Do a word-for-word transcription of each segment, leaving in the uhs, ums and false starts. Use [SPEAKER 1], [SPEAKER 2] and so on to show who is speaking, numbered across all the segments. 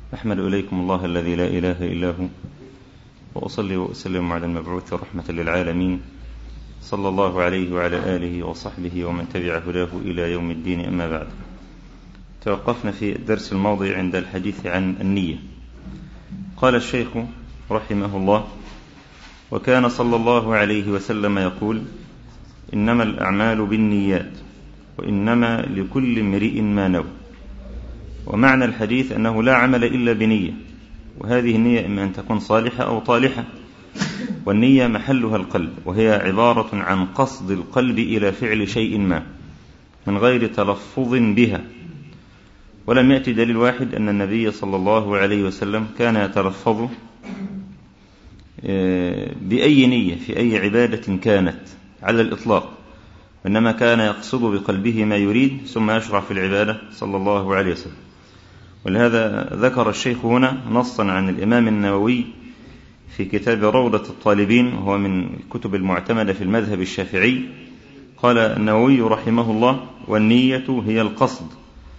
[SPEAKER 1] أحمد إليكم الله الذي لا إله إلا هو، وأصلي وأسلم على المبعوث رحمة للعالمين صلى الله عليه وعلى آله وصحبه ومن تبع هداه إلى يوم الدين. أما بعد، توقفنا في الدرس الماضي عند الحديث عن النية. قال الشيخ رحمه الله: وكان صلى الله عليه وسلم يقول: إنما الأعمال بالنيات وإنما لكل امرئ ما نوى. ومعنى الحديث أنه لا عمل إلا بنية، وهذه النية إما أن تكون صالحة أو طالحة، والنية محلها القلب، وهي عبارة عن قصد القلب إلى فعل شيء ما من غير تلفظ بها. ولم يأتي دليل واحد أن النبي صلى الله عليه وسلم كان يتلفظ بأي نية في أي عبادة كانت على الإطلاق، إنما كان يقصد بقلبه ما يريد ثم يشرع في العبادة صلى الله عليه وسلم. ولهذا ذكر الشيخ هنا نصا عن الإمام النووي في كتاب روضة الطالبين، وهو من الكتب المعتمدة في المذهب الشافعي. قال النووي رحمه الله: والنية هي القصد،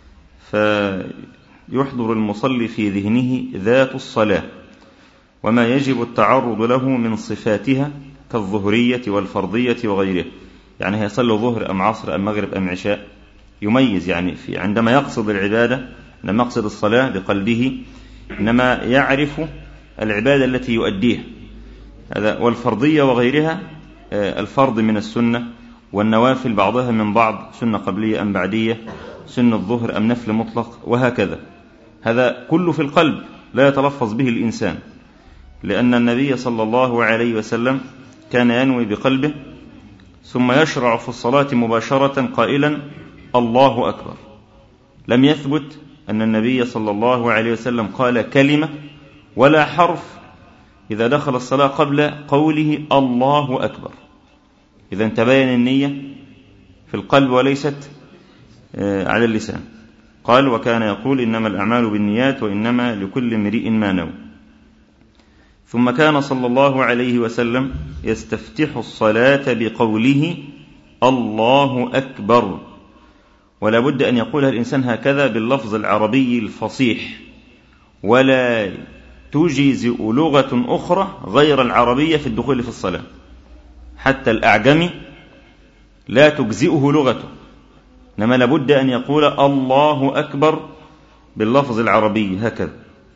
[SPEAKER 1] فيحضر المصلي في ذهنه ذات الصلاة وما يجب التعرض له من صفاتها كالظهرية والفرضية وغيرها. يعني هيصلي ظهر أم عصر أم مغرب أم عشاء، يميز يعني في عندما يقصد العبادة، لما يقصد الصلاة بقلبه إنما يعرف العبادة التي يؤديها، هذا. والفرضية وغيرها، الفرض من السنة والنوافل بعضها من بعض، سنة قبلية أم بعدية، سنة الظهر أم نفل مطلق، وهكذا. هذا كله في القلب لا يتلفظ به الإنسان، لأن النبي صلى الله عليه وسلم كان ينوي بقلبه ثم يشرع في الصلاة مباشرة قائلا: الله أكبر. لم يثبت أن النبي صلى الله عليه وسلم قال كلمة ولا حرف إذا دخل الصلاة قبل قوله الله أكبر. إذا تبين النية في القلب وليست على اللسان. قال: وكان يقول: إنما الأعمال بالنيات وإنما لكل امرئ ما نوى. ثم كان صلى الله عليه وسلم يستفتح الصلاة بقوله الله أكبر، ولا بد أن يقولها الإنسان هكذا باللفظ العربي الفصيح، ولا تجزئ لغة أخرى غير العربية في الدخول في الصلاة. حتى الأعجمي لا تجزئه لغته، إنما لابد أن يقول الله أكبر باللفظ العربي هكذا.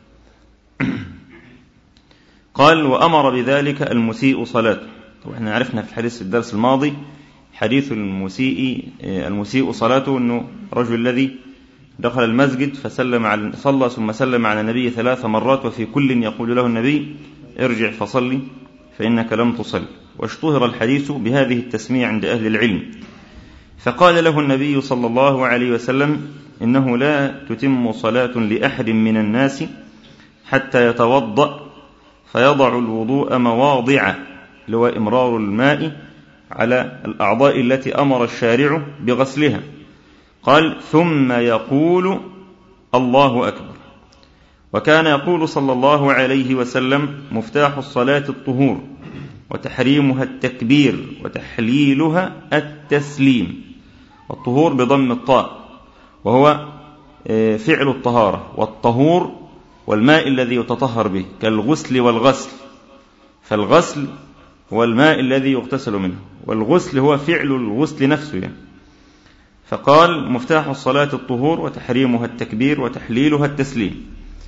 [SPEAKER 1] قال: وأمر بذلك المسيء صلاته. وإحنا عرفنا في الحديث في الدرس الماضي حديث المسيء المسيء صلاته، أنه رجل الذي دخل المسجد فسلم على صلى ثم سلم على النبي ثلاث مرات، وفي كل يقول له النبي: ارجع فصلي فإنك لم تصل. واشتهر الحديث بهذه التسمية عند أهل العلم. فقال له النبي صلى الله عليه وسلم: إنه لا تتم صلاة لأحد من الناس حتى يتوضأ فيضع الوضوء مواضع، لو إمرار الماء على الأعضاء التي أمر الشارع بغسلها. قال: ثم يقول الله أكبر. وكان يقول صلى الله عليه وسلم: مفتاح الصلاة الطهور، وتحريمها التكبير، وتحليلها التسليم. الطهور بضم الطاء، وهو فعل الطهارة، والطهور والماء الذي يتطهر به، كالغسل والغسل. فالغسل هو الماء الذي يغتسل منه، والغسل هو فعل الغسل نفسه يعني. فقال: مفتاح الصلاة الطهور، وتحريمها التكبير، وتحليلها التسليم.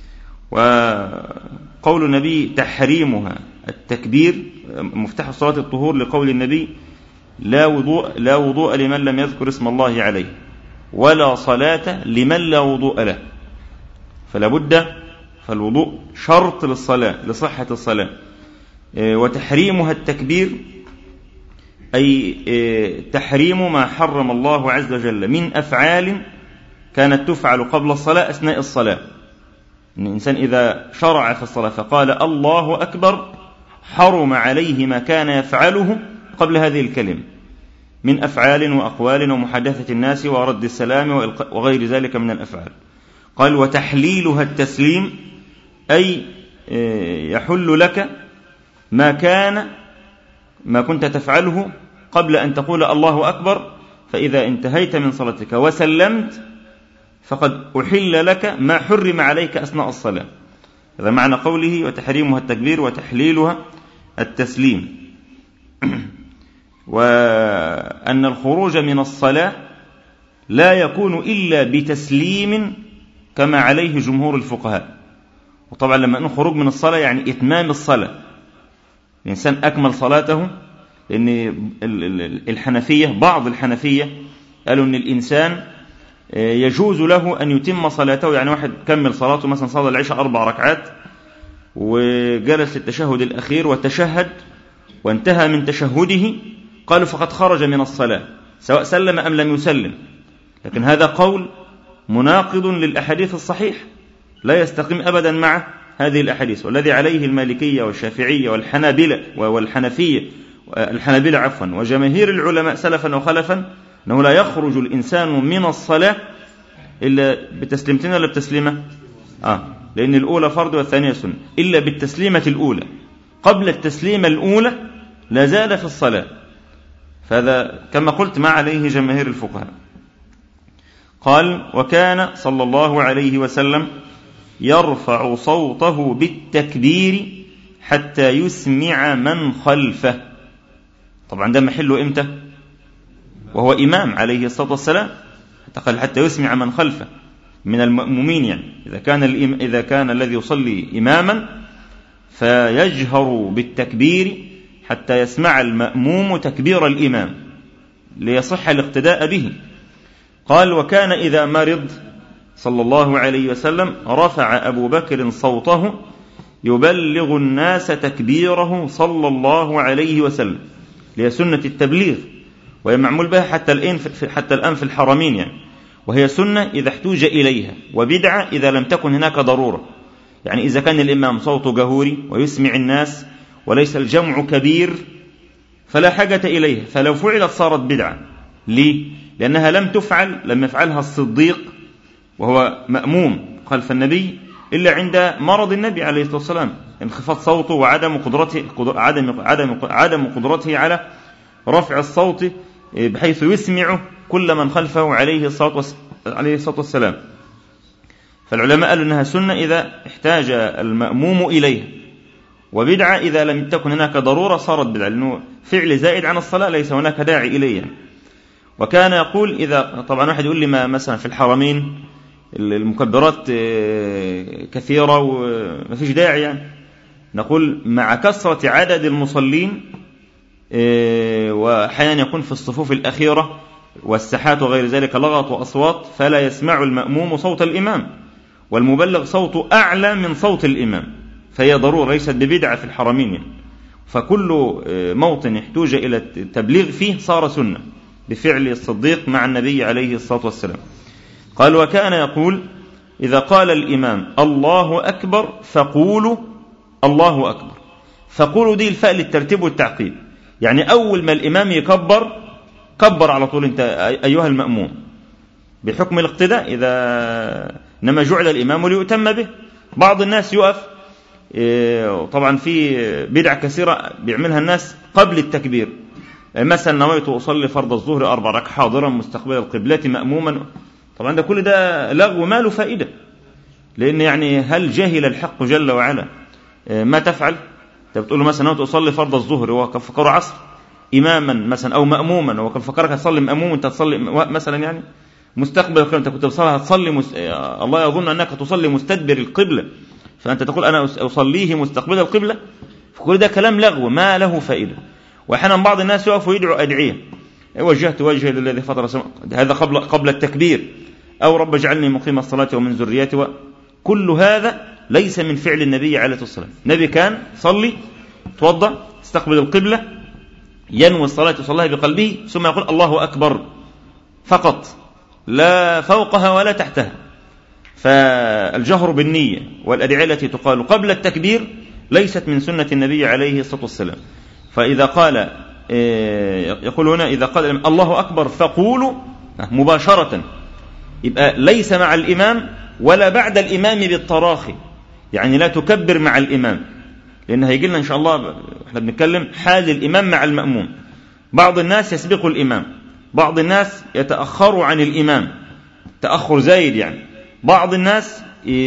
[SPEAKER 1] وقول النبي تحريمها التكبير، مفتاح الصلاة الطهور، لقول النبي: لا وضوء, لا وضوء لمن لم يذكر اسم الله عليه، ولا صلاة لمن لا وضوء له. فلا بد، فالوضوء شرط للصلاة، لصحة الصلاة. وتحريمها التكبير، أي تحريم ما حرم الله عز وجل من أفعال كانت تفعل قبل الصلاة أثناء الصلاة. إن الإنسان إذا شرع في الصلاة فقال الله أكبر، حرم عليه ما كان يفعله قبل هذه الكلمة من أفعال وأقوال ومحادثة الناس ورد السلام وغير ذلك من الأفعال. قال: وتحليلها التسليم، أي يحل لك ما كان ما كنت تفعله قبل أن تقول الله أكبر، فإذا انتهيت من صلاتك وسلمت فقد أحل لك ما حرم عليك أثناء الصلاة. هذا معنى قوله وتحريمها التكبير وتحليلها التسليم. وأن الخروج من الصلاة لا يكون إلا بتسليم كما عليه جمهور الفقهاء. وطبعا لما نقول خروج من الصلاة يعني إتمام الصلاة، الإنسان أكمل صلاته. لأن الحنفية بعض الحنفية قالوا أن الإنسان يجوز له أن يتم صلاته، يعني واحد كمل صلاته مثلا صلى العشاء أربع ركعات وجلس للتشهد الأخير وتشهد وانتهى من تشهده، قالوا فقد خرج من الصلاة سواء سلم أم لم يسلم. لكن هذا قول مناقض للأحاديث الصحيح، لا يستقيم أبدا مع هذه الأحاديث. والذي عليه المالكية والشافعية والحنابلة والحنفية الحنابلة عفوا وجماهير العلماء سلفا وخلفا أنه لا يخرج الإنسان من الصلاة إلا بتسليمتين ولا بتسليمة آه لأن الأولى فرض والثانية سنة، إلا بالتسليمة الأولى. قبل التسليمة الأولى لا زال في الصلاة. فهذا كما قلت ما عليه جماهير الفقهاء. قال وكان صلى الله عليه وسلم يرفع صوته بالتكبير حتى يسمع من خلفه. طبعا ده محله إمتى؟ وهو إمام عليه الصلاة والسلام، قال حتى يسمع من خلفه من المأمومين. يعني إذا كان, إذا كان الذي يصلي إماما فيجهر بالتكبير حتى يسمع المأموم تكبير الإمام ليصح الاقتداء به. قال وكان إذا مرض صلى الله عليه وسلم رفع أبو بكر صوته يبلغ الناس تكبيره صلى الله عليه وسلم، لهي سنة التبليغ وهي معمول بها حتى الآن في حتى الآن في الحرمين يعني. وهي سنة إذا احتوج إليها، وبدعة إذا لم تكن هناك ضرورة. يعني إذا كان الإمام صوته جهوري ويسمع الناس وليس الجمع كبير فلا حاجة إليها، فلو فعلت صارت بدعة. ليه؟ لأنها لم تفعل لم يفعلها الصديق وهو مأموم خلف النبي إلا عند مرض النبي عليه الصلاة والسلام، انخفاض صوته وعدم قدرته عدم عدم عدم قدرته على رفع الصوت بحيث يسمع كل من خلفه عليه الصلاة عليه الصلاة والسلام. فالعلماء قالوا أنها سنة إذا احتاج المأموم إليها، وبدعة إذا لم تكن هناك ضرورة صارت بدعة، لأنه فعل زائد عن الصلاة ليس هناك داعي إليه. وكان يقول إذا طبعا واحد يقول لي ما مثلا في الحرمين المكبرات كثيرة وما فيش داعي يعني. نقول مع كثرة عدد المصلين وأحيانا يكون في الصفوف الأخيرة والساحات وغير ذلك لغط وأصوات فلا يسمع المأموم صوت الإمام، والمبلغ صوته أعلى من صوت الإمام، فهي ضرورة ليست ببدعة في الحرمين يعني. فكل موطن يحتاج إلى التبليغ فيه صار سنة بفعل الصديق مع النبي عليه الصلاة والسلام. قال وكان يقول إذا قال الإمام الله أكبر فقولوا الله أكبر. فقولوا دي الفاء للترتيب والتعقيب، يعني أول ما الإمام يكبر كبر على طول أنت أيها المأموم بحكم الاقتداء، إذا إنما جعل الإمام ليؤتم به. بعض الناس يقف، طبعا في بدع كثيرة بيعملها الناس قبل التكبير، مثلا نويت أصلي فرض الظهر أربع ركعات حاضرا مستقبل القبلة مأموما. طبعا ده كل ده لغو ما له فائدة، لأن يعني هل جهل الحق جل وعلا ما تفعل؟ أنت بتقول له مثلا نويت أصلي فرض الظهر وكان فكره عصر إماما مثلا أو مأموما، وكان فكرك تصلي مأموم أنت تصلي مثلا يعني مستقبل القبلة، أنت كنت تصلي تصلي مس... الله يظن أنك تصلي مستدبر القبلة، فأنت تقول أنا أصليه مستقبل القبلة. فكل ده كلام لغو ما له فائدة. وأحيانا بعض الناس يقفوا يدعوا أدعية، وجهت وجهي للذي فطر السماء، هذا قبل قبل التكبير، أو رب اجعلني مقيم الصلاة ومن ذريتي. كل هذا ليس من فعل النبي عليه الصلاة والسلام. النبي كان صلي توضأ استقبل القبلة ينوي الصلاة وصلها بقلبه ثم يقول الله أكبر فقط، لا فوقها ولا تحتها. فالجهر بالنية والأدعية التي تقال قبل التكبير ليست من سنة النبي عليه الصلاة والسلام. فإذا قال يقول هنا إذا قال الله أكبر فقولوا مباشرة، يبقى ليس مع الإمام ولا بعد الإمام بالتراخي، يعني لا تكبر مع الإمام، لأن هيجي لنا إن شاء الله احنا بنتكلم حال الإمام مع المأموم. بعض الناس يسبق الإمام، بعض الناس يتأخر عن الإمام تأخر زايد يعني. بعض الناس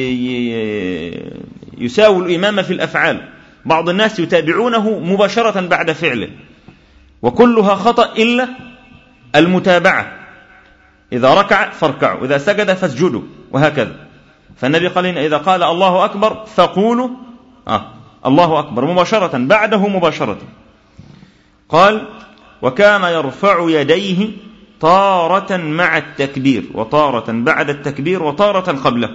[SPEAKER 1] يساوي الإمام في الأفعال، بعض الناس يتابعونه مباشرة بعد فعله، وكلها خطأ إلا المتابعة. إذا ركع فاركعوا، إذا سجد فاسجدوا، وهكذا. فالنبي قال لنا إذا قال الله أكبر فقولوا آه الله أكبر مباشرة، بعده مباشرة. قال وكان يرفع يديه طارة مع التكبير وطارة بعد التكبير وطارة قبله.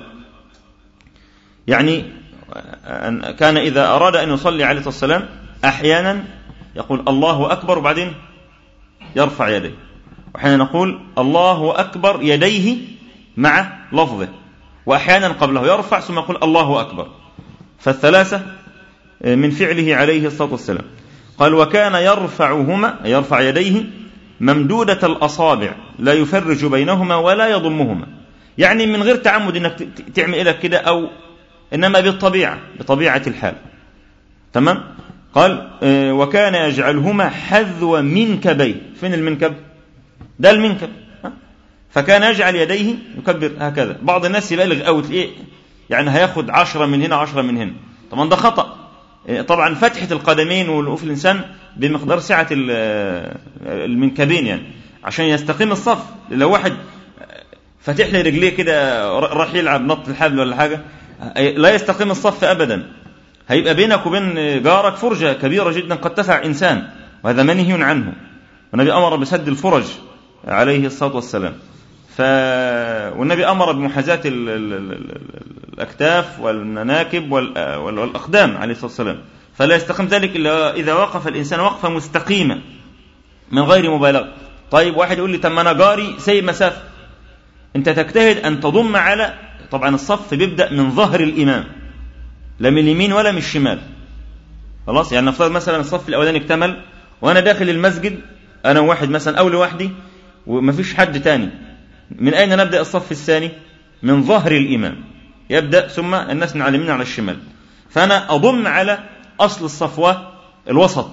[SPEAKER 1] يعني كان إذا أراد أن يصلي عليه الصلاة والسلام أحيانا يقول الله أكبر وبعدين يرفع يديه، وأحيانا نقول الله أكبر يديه مع لفظه، وأحيانا قبله يرفع ثم يقول الله أكبر. فالثلاثة من فعله عليه الصلاة والسلام. قال وكان يرفعهما يرفع يديه ممدودة الأصابع لا يفرج بينهما ولا يضمهما، يعني من غير تعمد أنك تعمل إلى كده، أو إنما بالطبيعة بطبيعة الحال. تمام. قال وكان يجعلهما حذو منكبيه. فين المنكب؟ ده المنكب. فكان يجعل يديه يكبر هكذا. بعض الناس يبالغ أو تلاقيه يعني هياخد عشرة من هنا عشرة من هنا، طبعا ده خطأ. طبعا فتحة القدمين والوقوف الإنسان بمقدار سعة المنكبين يعني عشان يستقيم الصف. لو واحد فتح لي رجليه كده راح يلعب نط الحبل ولا حاجة لا يستقيم الصف أبدا، هيبقى بينك وبين جارك فرجة كبيرة جدا قد تسع إنسان، وهذا منهي عنه. والنبي أمر بسد الفرج عليه الصلاة والسلام. ف... والنبي أمر بمحاذاة الأكتاف والمناكب والأقدام عليه الصلاة والسلام، فلا يستقيم ذلك إلا إذا وقف الإنسان وقفة مستقيمة من غير مبالغة. طيب واحد يقول لي تم أنا جاري سيب مسافة، أنت تجتهد أن تضم على، طبعا الصف بيبدأ من ظهر الإمام لا من اليمين ولا من الشمال. خلاص، يعني نفترض مثلا الصف الأولاني اكتمل وأنا داخل المسجد أنا واحد مثلا أو لوحدي ومفيش حد تاني، من أين نبدأ الصف الثاني؟ من ظهر الإمام يبدأ، ثم الناس من على اليمين على الشمال. فأنا أضم على أصل الصفوة الوسط،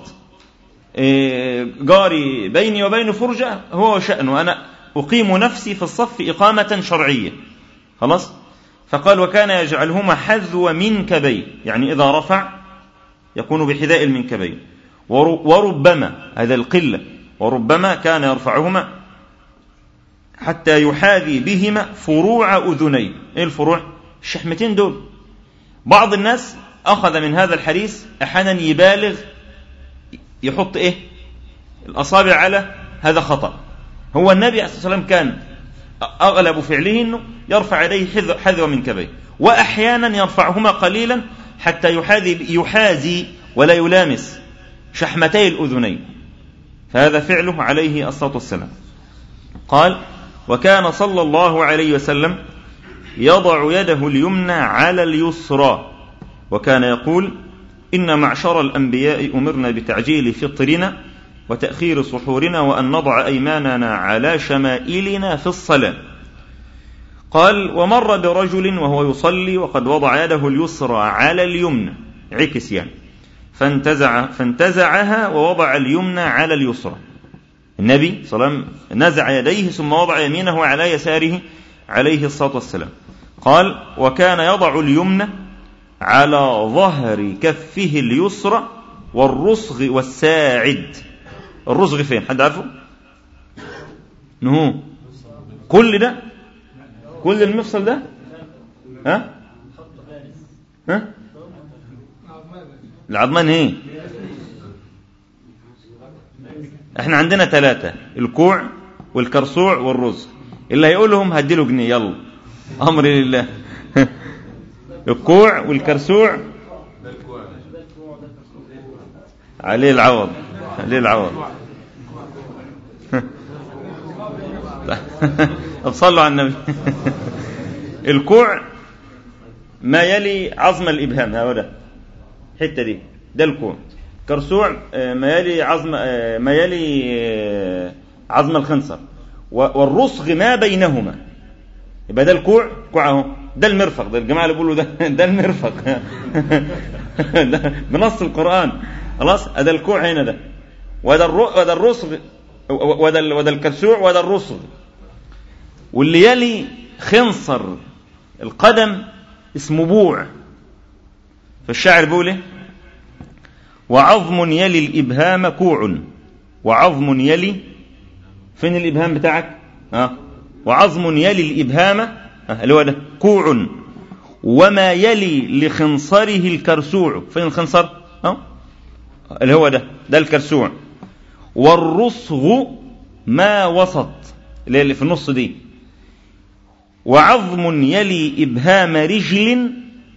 [SPEAKER 1] جاري بيني وبين فرجة هو شأنه، أنا أقيم نفسي في الصف إقامة شرعية. خلاص. فقال وكان يجعلهما حذو منكبيه، يعني إذا رفع يكون بحذاء المنكبين. وربما هذا القلة، وربما كان يرفعهما حتى يحاذي بهما فروع أذنيه. إيه الفروع؟ الشحمتين دول. بعض الناس أخذ من هذا الحديث أحيانا يبالغ يحط إيه الأصابع على، هذا خطأ. هو النبي عليه الصلاة والسلام كان أغلب فعله أنه يرفع يديه حذو منكبيه، وأحيانا يرفعهما قليلا حتى يحاذي يحازي ولا يلامس شحمتي الأذنين، فهذا فعله عليه الصلاة والسلام. قال وكان صلى الله عليه وسلم يضع يده اليمنى على اليسرى، وكان يقول إن معشر الأنبياء أمرنا بتعجيل فطرنا وتأخير سحورنا وأن نضع أيماننا على شمائلنا في الصلاة. قال ومر برجل وهو يصلي وقد وضع يده اليسرى على اليمنى، عكس يعني، فانتزع فانتزعها ووضع اليمنى على اليسرى. النبي صلى الله عليه وسلم نزع يديه ثم وضع يمينه على يساره عليه الصلاة والسلام. قال وكان يضع اليمنى على ظهر كفه اليسرى والرسغ والساعد. الرسغ فين؟ حد عارفه؟ نهو كل ده، كل المفصل ده، ها ها العظمان ايه؟ احنا عندنا ثلاثة، الكوع والكرسوع والرزق. اللي هيقولهم هديله جنيه، يلا امر لله. الكوع والكرسوع عليه العوض، عليه العوض. طب صلوا على النبي. الكوع ما يلي عظم الإبهام، هذا الحتة دي، ده الكوع. كرسوع ما يلي عظم ما يلي عظم الخنصر، والرسغ ما بينهما، يبقى ده الكوع. كوع اهو، ده المرفق، ده الجماعه اللي بيقولوا ده ده المرفق. بنص القرآن. خلاص، ده الكوع هنا، ده وده وده الرسغ وده وده الكرسوع وده الرسغ. واللي يلي خنصر القدم اسمه بوع. فالشاعر بيقول وعظم يلي الإبهام كوع. وعظم يلي، فين الإبهام بتاعك؟ ها. وعظم يلي الإبهام اللي هو ده كوع، وما يلي لخنصره الكرسوع. فين الخنصر؟ ها اللي هو ده ده الكرسوع. والرصغ ما وسط اللي في النص دي. وعظم يلي إبهام رجل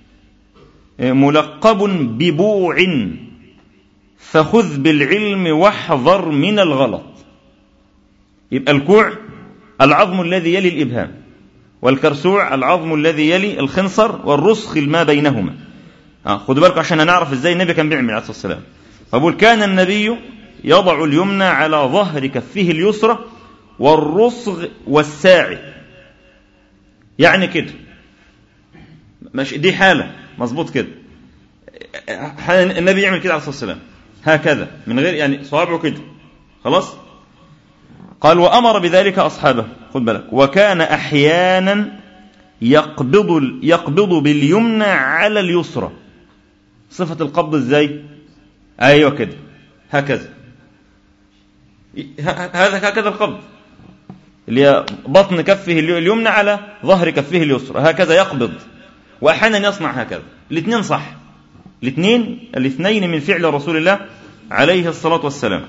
[SPEAKER 1] ملقب ببوع، فخذ بالعلم واحذر من الغلط. يبقى الكوع العظم الذي يلي الإبهام، والكرسوع العظم الذي يلي الخنصر، والرسخ ما بينهما. آه خدوا بالكم عشان نعرف ازاي النبي كان بيعمل عليه الصلاة والسلام. فبقول كان النبي يضع اليمنى على ظهر كفه اليسرى والرسغ والساعد، يعني كده مش دي حالة مظبوط كده. النبي يعمل كده عليه الصلاة والسلام هكذا من غير يعني صوابعه كده خلاص. قال وأمر بذلك أصحابه. خد بالك. وكان أحيانا يقبض يقبض باليمنى على اليسرى. صفة القبض ازاي؟ ايوه كده هكذا. هذا هكذا القبض اللي هي بطن كفه اليمنى على ظهر كفه اليسرى، هكذا يقبض. وأحيانا يصنع هكذا. الاثنين صح، الاثنين الاثنين من فعل رسول الله عليه الصلاة والسلام.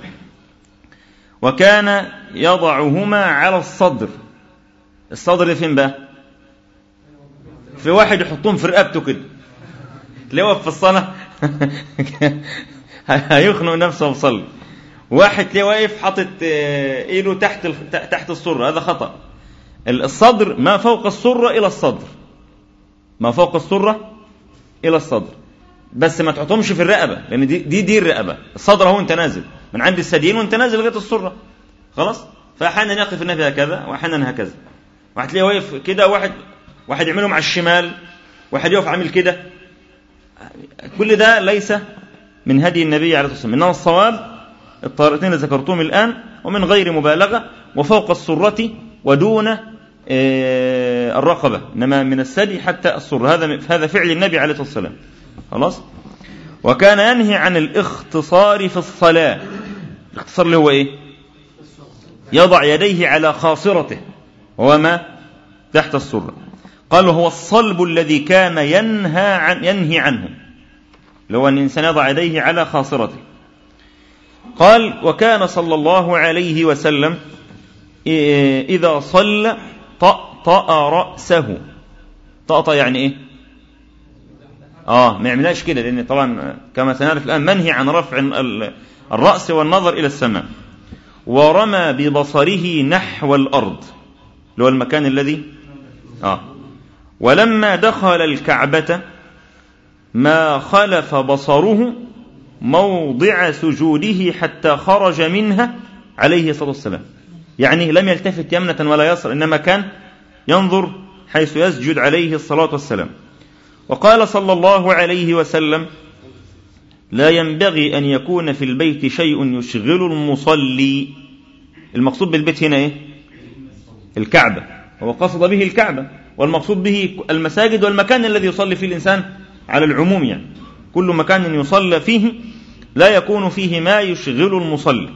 [SPEAKER 1] وكان يضعهما على الصدر. الصدر اللي فين بقى؟ في واحد يحطهم في رقبته كده، تلاقيه في الصلاة هيخنق نفسه ويصلي. واحد تلاقيه واقف حاطط ايده تحت تحت السرة، هذا خطأ. الصدر ما فوق السرة إلى الصدر، ما فوق السرة إلى الصدر، بس ما تحطهمش في الرقبة، لأن دي دي, دي الرقبة. الصدر هو انت نازل من عند الثديين وانت نازل لغاية السرة خلاص. فأحيانا يقف النبي هكذا وأحيانا هكذا. واحد تلاقيه واقف كده، واحد واحد يعملهم على الشمال، واحد يقف عامل كده. كل ده ليس من هدي النبي عليه الصلاة والسلام. إنما الصواب الطريقتين اللي ذكرتهم الآن، ومن غير مبالغة، وفوق السرة ودون الرقبة، إنما من الثدي حتى السرة. هذا هذا فعل النبي عليه الصلاة والسلام خلاص. وكان ينهي عن الاختصار في الصلاة. الاختصار اللي هو إيه؟ يضع يديه على خاصرته وما تحت السرة. قال هو الصلب الذي كان ينهى عن ينهي عنه، اللي هو أن الإنسان يضع يديه على خاصرته. قال وكان صلى الله عليه وسلم إذا صلى طأطأ رأسه. طأطأ يعني إيه؟ آه ما يعملهاش كده، لأن طبعا كما سنعرف الآن منهي عن رفع الرأس والنظر إلى السماء. ورمى ببصره نحو الأرض، اللي هو المكان الذي آه ولما دخل الكعبة ما خلف بصره موضع سجوده حتى خرج منها عليه الصلاة والسلام. يعني لم يلتفت يمنة ولا يسر، إنما كان ينظر حيث يسجد عليه الصلاة والسلام. وقال صلى الله عليه وسلم لا ينبغي أن يكون في البيت شيء يشغل المصلي. المقصود بالبيت هنا إيه؟ الكعبة. هو قصد به الكعبة، والمقصود به المساجد والمكان الذي يصلي فيه الإنسان على العموم، يعني كل مكان يصلى فيه لا يكون فيه ما يشغل المصلي.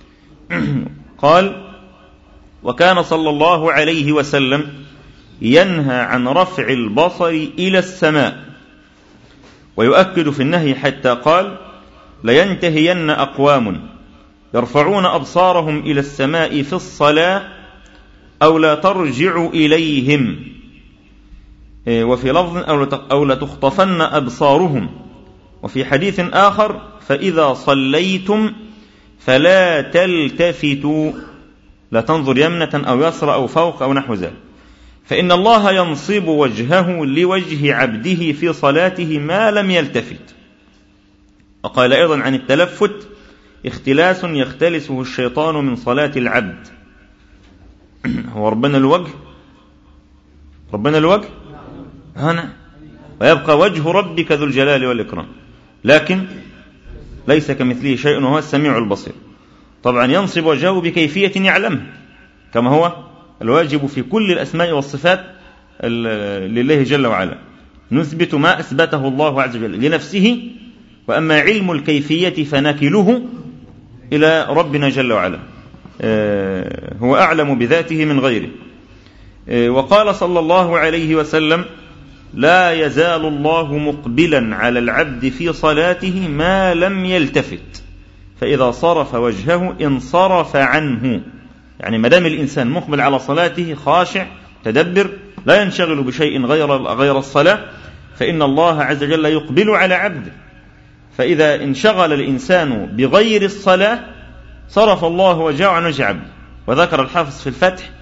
[SPEAKER 1] قال وكان صلى الله عليه وسلم ينهى عن رفع البصر إلى السماء. ويؤكد في النهي حتى قال لينتهين أقوام يرفعون أبصارهم إلى السماء في الصلاة أو لا ترجع إليهم. وفي لفظ أو لا تخطفن أبصارهم. وفي حديث آخر فإذا صليتم فلا تلتفتوا، لا تنظر يمنة أو يسرى أو فوق أو نحو ذلك، فإن الله ينصب وجهه لوجه عبده في صلاته ما لم يلتفت. وقال أيضا عن التلفت اختلاس يختلسه الشيطان من صلاة العبد. هو ربنا الوجه، ربنا الوجه هنا، ويبقى وجه ربك ذو الجلال والإكرام، لكن ليس كمثله شيء وهو السميع البصير. طبعا ينصب وجهه بكيفية يعلمها، كما هو الواجب في كل الأسماء والصفات لله جل وعلا، نثبت ما أثبته الله عز وجل لنفسه، وأما علم الكيفية فنكله إلى ربنا جل وعلا، هو أعلم بذاته من غيره. وقال صلى الله عليه وسلم: لا يزال الله مقبلا على العبد في صلاته ما لم يلتفت، فإذا صرف وجهه انصرف عنه. يعني ما دام الإنسان مقبل على صلاته خاشع تدبر لا ينشغل بشيء غير غير الصلاة، فإن الله عز وجل يقبل على عبده. فإذا انشغل الإنسان بغير الصلاة صرف الله وجهه عن وجه عبده. وذكر الحافظ في الفتح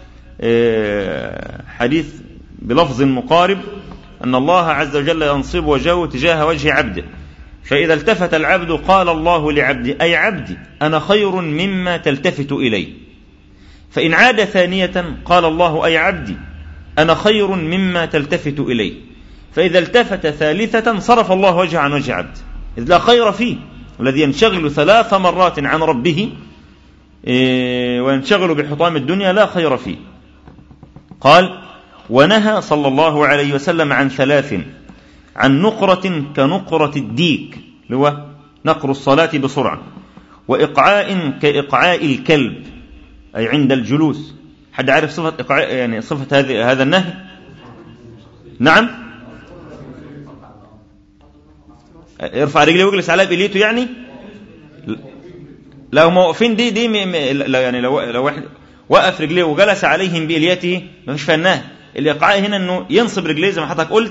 [SPEAKER 1] حديث بلفظ مقارب أن الله عز وجل ينصب وجهه تجاه وجه عبده، فإذا التفت العبد قال الله لعبدي: أي عبدي أنا خير مما تلتفت إليه. فإن عاد ثانية قال الله: أي عبدي أنا خير مما تلتفت إليه. فإذا التفت ثالثة صرف الله وجهه عن وجه عبده، إذ لا خير فيه. الذي ينشغل ثلاث مرات عن ربه وينشغل بحطام الدنيا لا خير فيه. قال: ونهى صلى الله عليه وسلم عن ثلاث: عن نقرة كنقرة الديك، اللي هو نقر الصلاة بسرعة، وإقعاء كإقعاء الكلب، أي عند الجلوس. حد عارف صفة إقعاء يعني صفة هذه هذا النهي؟ نعم، ارفع رجليه ويجلس على بليته. يعني لو موقفين دي دي يعني لو لو واحد وقف رجليه وجلس عليهم بإليته ما فيش فناه. الإقعاء هنا إنه ينصب رجليه زي ما حضرتك قلت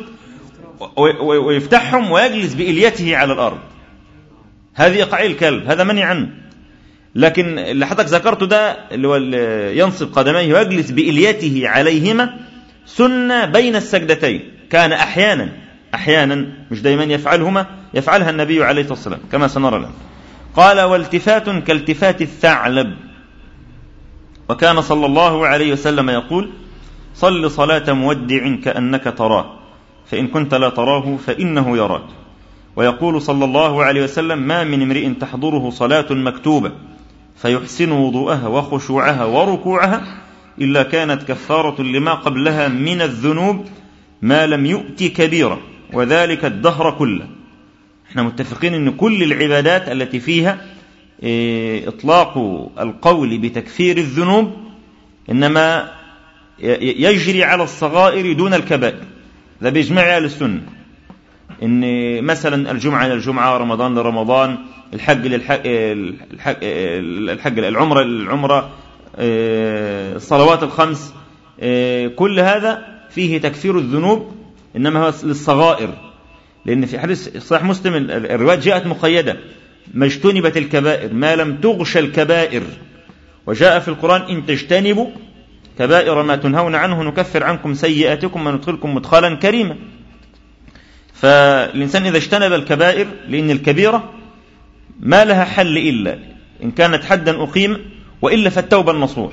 [SPEAKER 1] ويفتحهم ويجلس بإليته على الأرض، هذه إقعاء الكلب، هذا منهي عنه. لكن اللي حضرتك ذكرته ده اللي هو ينصب قدميه ويجلس بإليته عليهما سنة بين السجدتين، كان أحيانا أحيانا مش دايما يفعلهما، يفعلها النبي عليه الصلاة والسلام كما سنرى الآن. قال: والتفات كالتفات الثعلب. وكان صلى الله عليه وسلم يقول: صل صلاة مودع كأنك تراه، فإن كنت لا تراه فإنه يراك. ويقول صلى الله عليه وسلم: ما من امرئ تحضره صلاة مكتوبة فيحسن وضوءها وخشوعها وركوعها إلا كانت كفارة لما قبلها من الذنوب ما لم يؤتي كبيرة، وذلك الدهر كله. احنا متفقين ان كل العبادات التي فيها اطلاق القول بتكفير الذنوب انما يجري على الصغائر دون الكبائر، ده بيجمع اهل السنه. ان مثلا الجمعه للجمعه، رمضان لرمضان، الحج للحج، الحج, الحج العمره للعمره، الصلوات الخمس، كل هذا فيه تكفير الذنوب انما هو للصغائر. لأن في حديث صحيح مسلم الروايات جاءت مقيدة: ما اجتنبت الكبائر ما لم تغش الكبائر. وجاء في القرآن: إن تجتنبوا كبائر ما تنهون عنه نكفر عنكم سيئاتكم وندخلكم مدخلا كريما. فالإنسان إذا اجتنب الكبائر، لأن الكبيرة ما لها حل إلا إن كانت حدا أقيم، وإلا فالتوبة النصوح.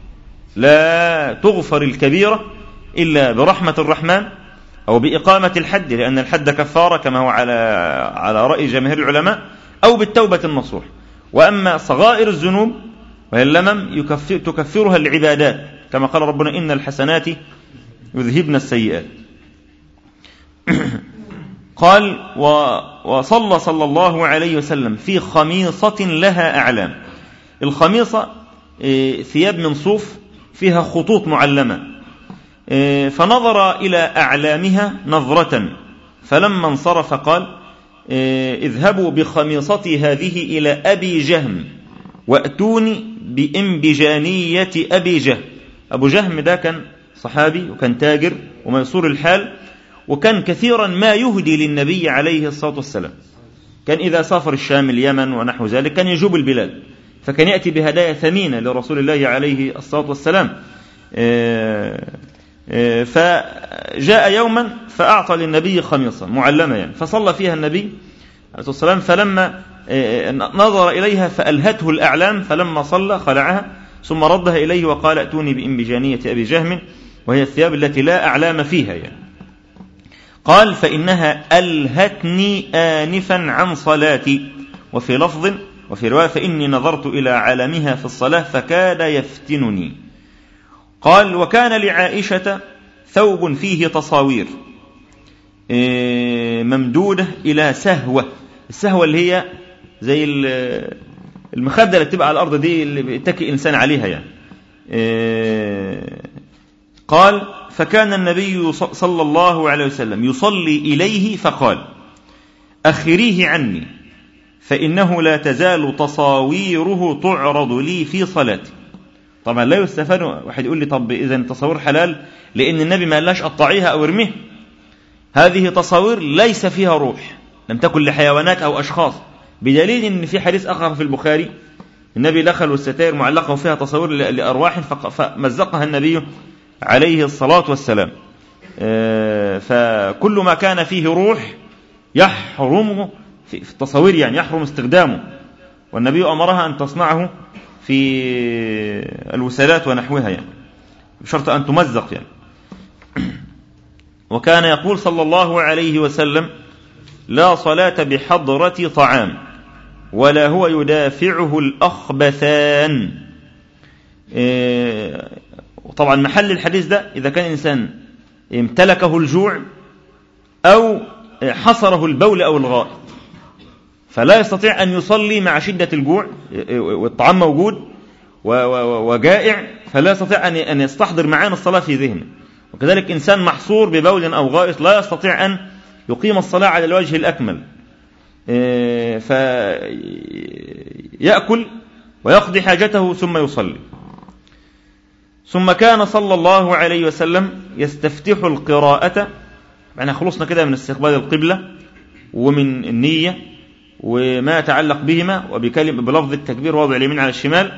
[SPEAKER 1] لا تغفر الكبيرة إلا برحمة الرحمن أو بإقامة الحد، لأن الحد كفارة كما هو على على رأي جماهير العلماء، أو بالتوبة النصوح. وأما صغائر الذنوب وهي اللمم يكفر تكفرها العبادات، كما قال ربنا: إن الحسنات يذهبن السيئات. قال: وصلى صلى الله عليه وسلم في خميصة لها أعلام. الخميصة ثياب من صوف فيها خطوط معلمة، فنظر إلى أعلامها نظرة، فلما انصرف قال: اذهبوا بخميصتي هذه إلى أبي جهم وأتوني بإنبجانية أبي جهم. أبو جهم ده كان صحابي وكان تاجر وميسور الحال، وكان كثيرا ما يهدي للنبي عليه الصلاة والسلام. كان إذا سافر الشام اليمن ونحو ذلك كان يجوب البلاد، فكان يأتي بهدايا ثمينة لرسول الله عليه الصلاة والسلام. فجاء يوما فأعطى للنبي خميصة معلمة يعني، فصلى فيها النبي عليه الصلاة والسلام، فلما نظر إليها فألهته الأعلام، فلما صلى خلعها ثم ردها إليه وقال: أتوني بإنبجانية أبي جهم، وهي الثياب التي لا أعلام فيها يعني. قال: فإنها ألهتني آنفا عن صلاتي. وفي لفظ وفي رواية: فإني نظرت إلى علامها في الصلاة فكاد يفتنني. قال: وكان لعائشة ثوب فيه تصاوير ممدودة إلى سهوة. السهوة اللي هي زي المخدة اللي بتبقى على الأرض دي اللي بيتكئ إنسان عليها يعني. قال فكان النبي صلى الله عليه وسلم يصلي إليه فقال أخريه عني فإنه لا تزال تصاويره تعرض لي في صلاتي. طبعا لا يستفاد واحد يقول لي طب إذا التصاوير حلال لأن النبي ما قالش قطعيها أو ارميها. هذه تصاوير ليس فيها روح، لم تكن لحيوانات أو أشخاص، بدليل أن في حديث آخر في البخاري النبي دخل والستائر معلقة وفيها تصاوير لأرواح فمزقها النبي عليه الصلاة والسلام. فكل ما كان فيه روح يحرمه في التصاوير يعني يحرم استخدامه، والنبي أمرها أن تصنعه في الوسادات ونحوها يعني بشرط أن تمزق يعني. وكان يقول صلى الله عليه وسلم لا صلاة بحضرة طعام ولا هو يدافعه الأخبثان. طبعا محل الحديث ده إذا كان إنسان امتلكه الجوع أو حصره البول أو الغائط فلا يستطيع أن يصلي مع شدة الجوع والطعام موجود وجائع، فلا يستطيع أن يستحضر معانا الصلاة في ذهنه. وكذلك إنسان محصور ببول أو غائط لا يستطيع أن يقيم الصلاة على الوجه الأكمل، فيأكل ويقضي حاجته ثم يصلي. ثم كان صلى الله عليه وسلم يستفتح القراءة، يعني خلصنا كده من استقبال القبلة ومن النية وما يتعلق بهما وبكلمة بلفظ التكبير ووضع اليمين على الشمال.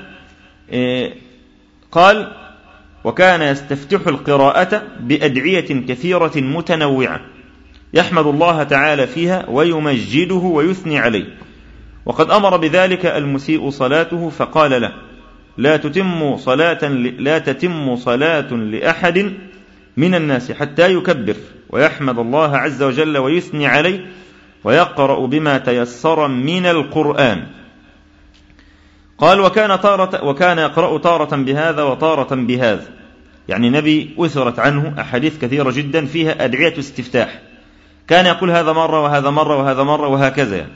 [SPEAKER 1] قال وكان يستفتح القراءة بأدعية كثيرة متنوعة يحمد الله تعالى فيها ويمجده ويثني عليه، وقد أمر بذلك المسيء صلاته فقال له لا تتم صلاة لا تتم صلاة لأحد من الناس حتى يكبر ويحمد الله عز وجل ويثني عليه ويقرأ بما تيسر من القرآن. قال وكان تارة وكان يقرأ تارة بهذا وتارة بهذا، يعني نبي أثرت عنه أحاديث كثيرة جدا فيها أدعية استفتاح، كان يقول هذا مرة وهذا مرة وهذا مرة وهكذا يعني.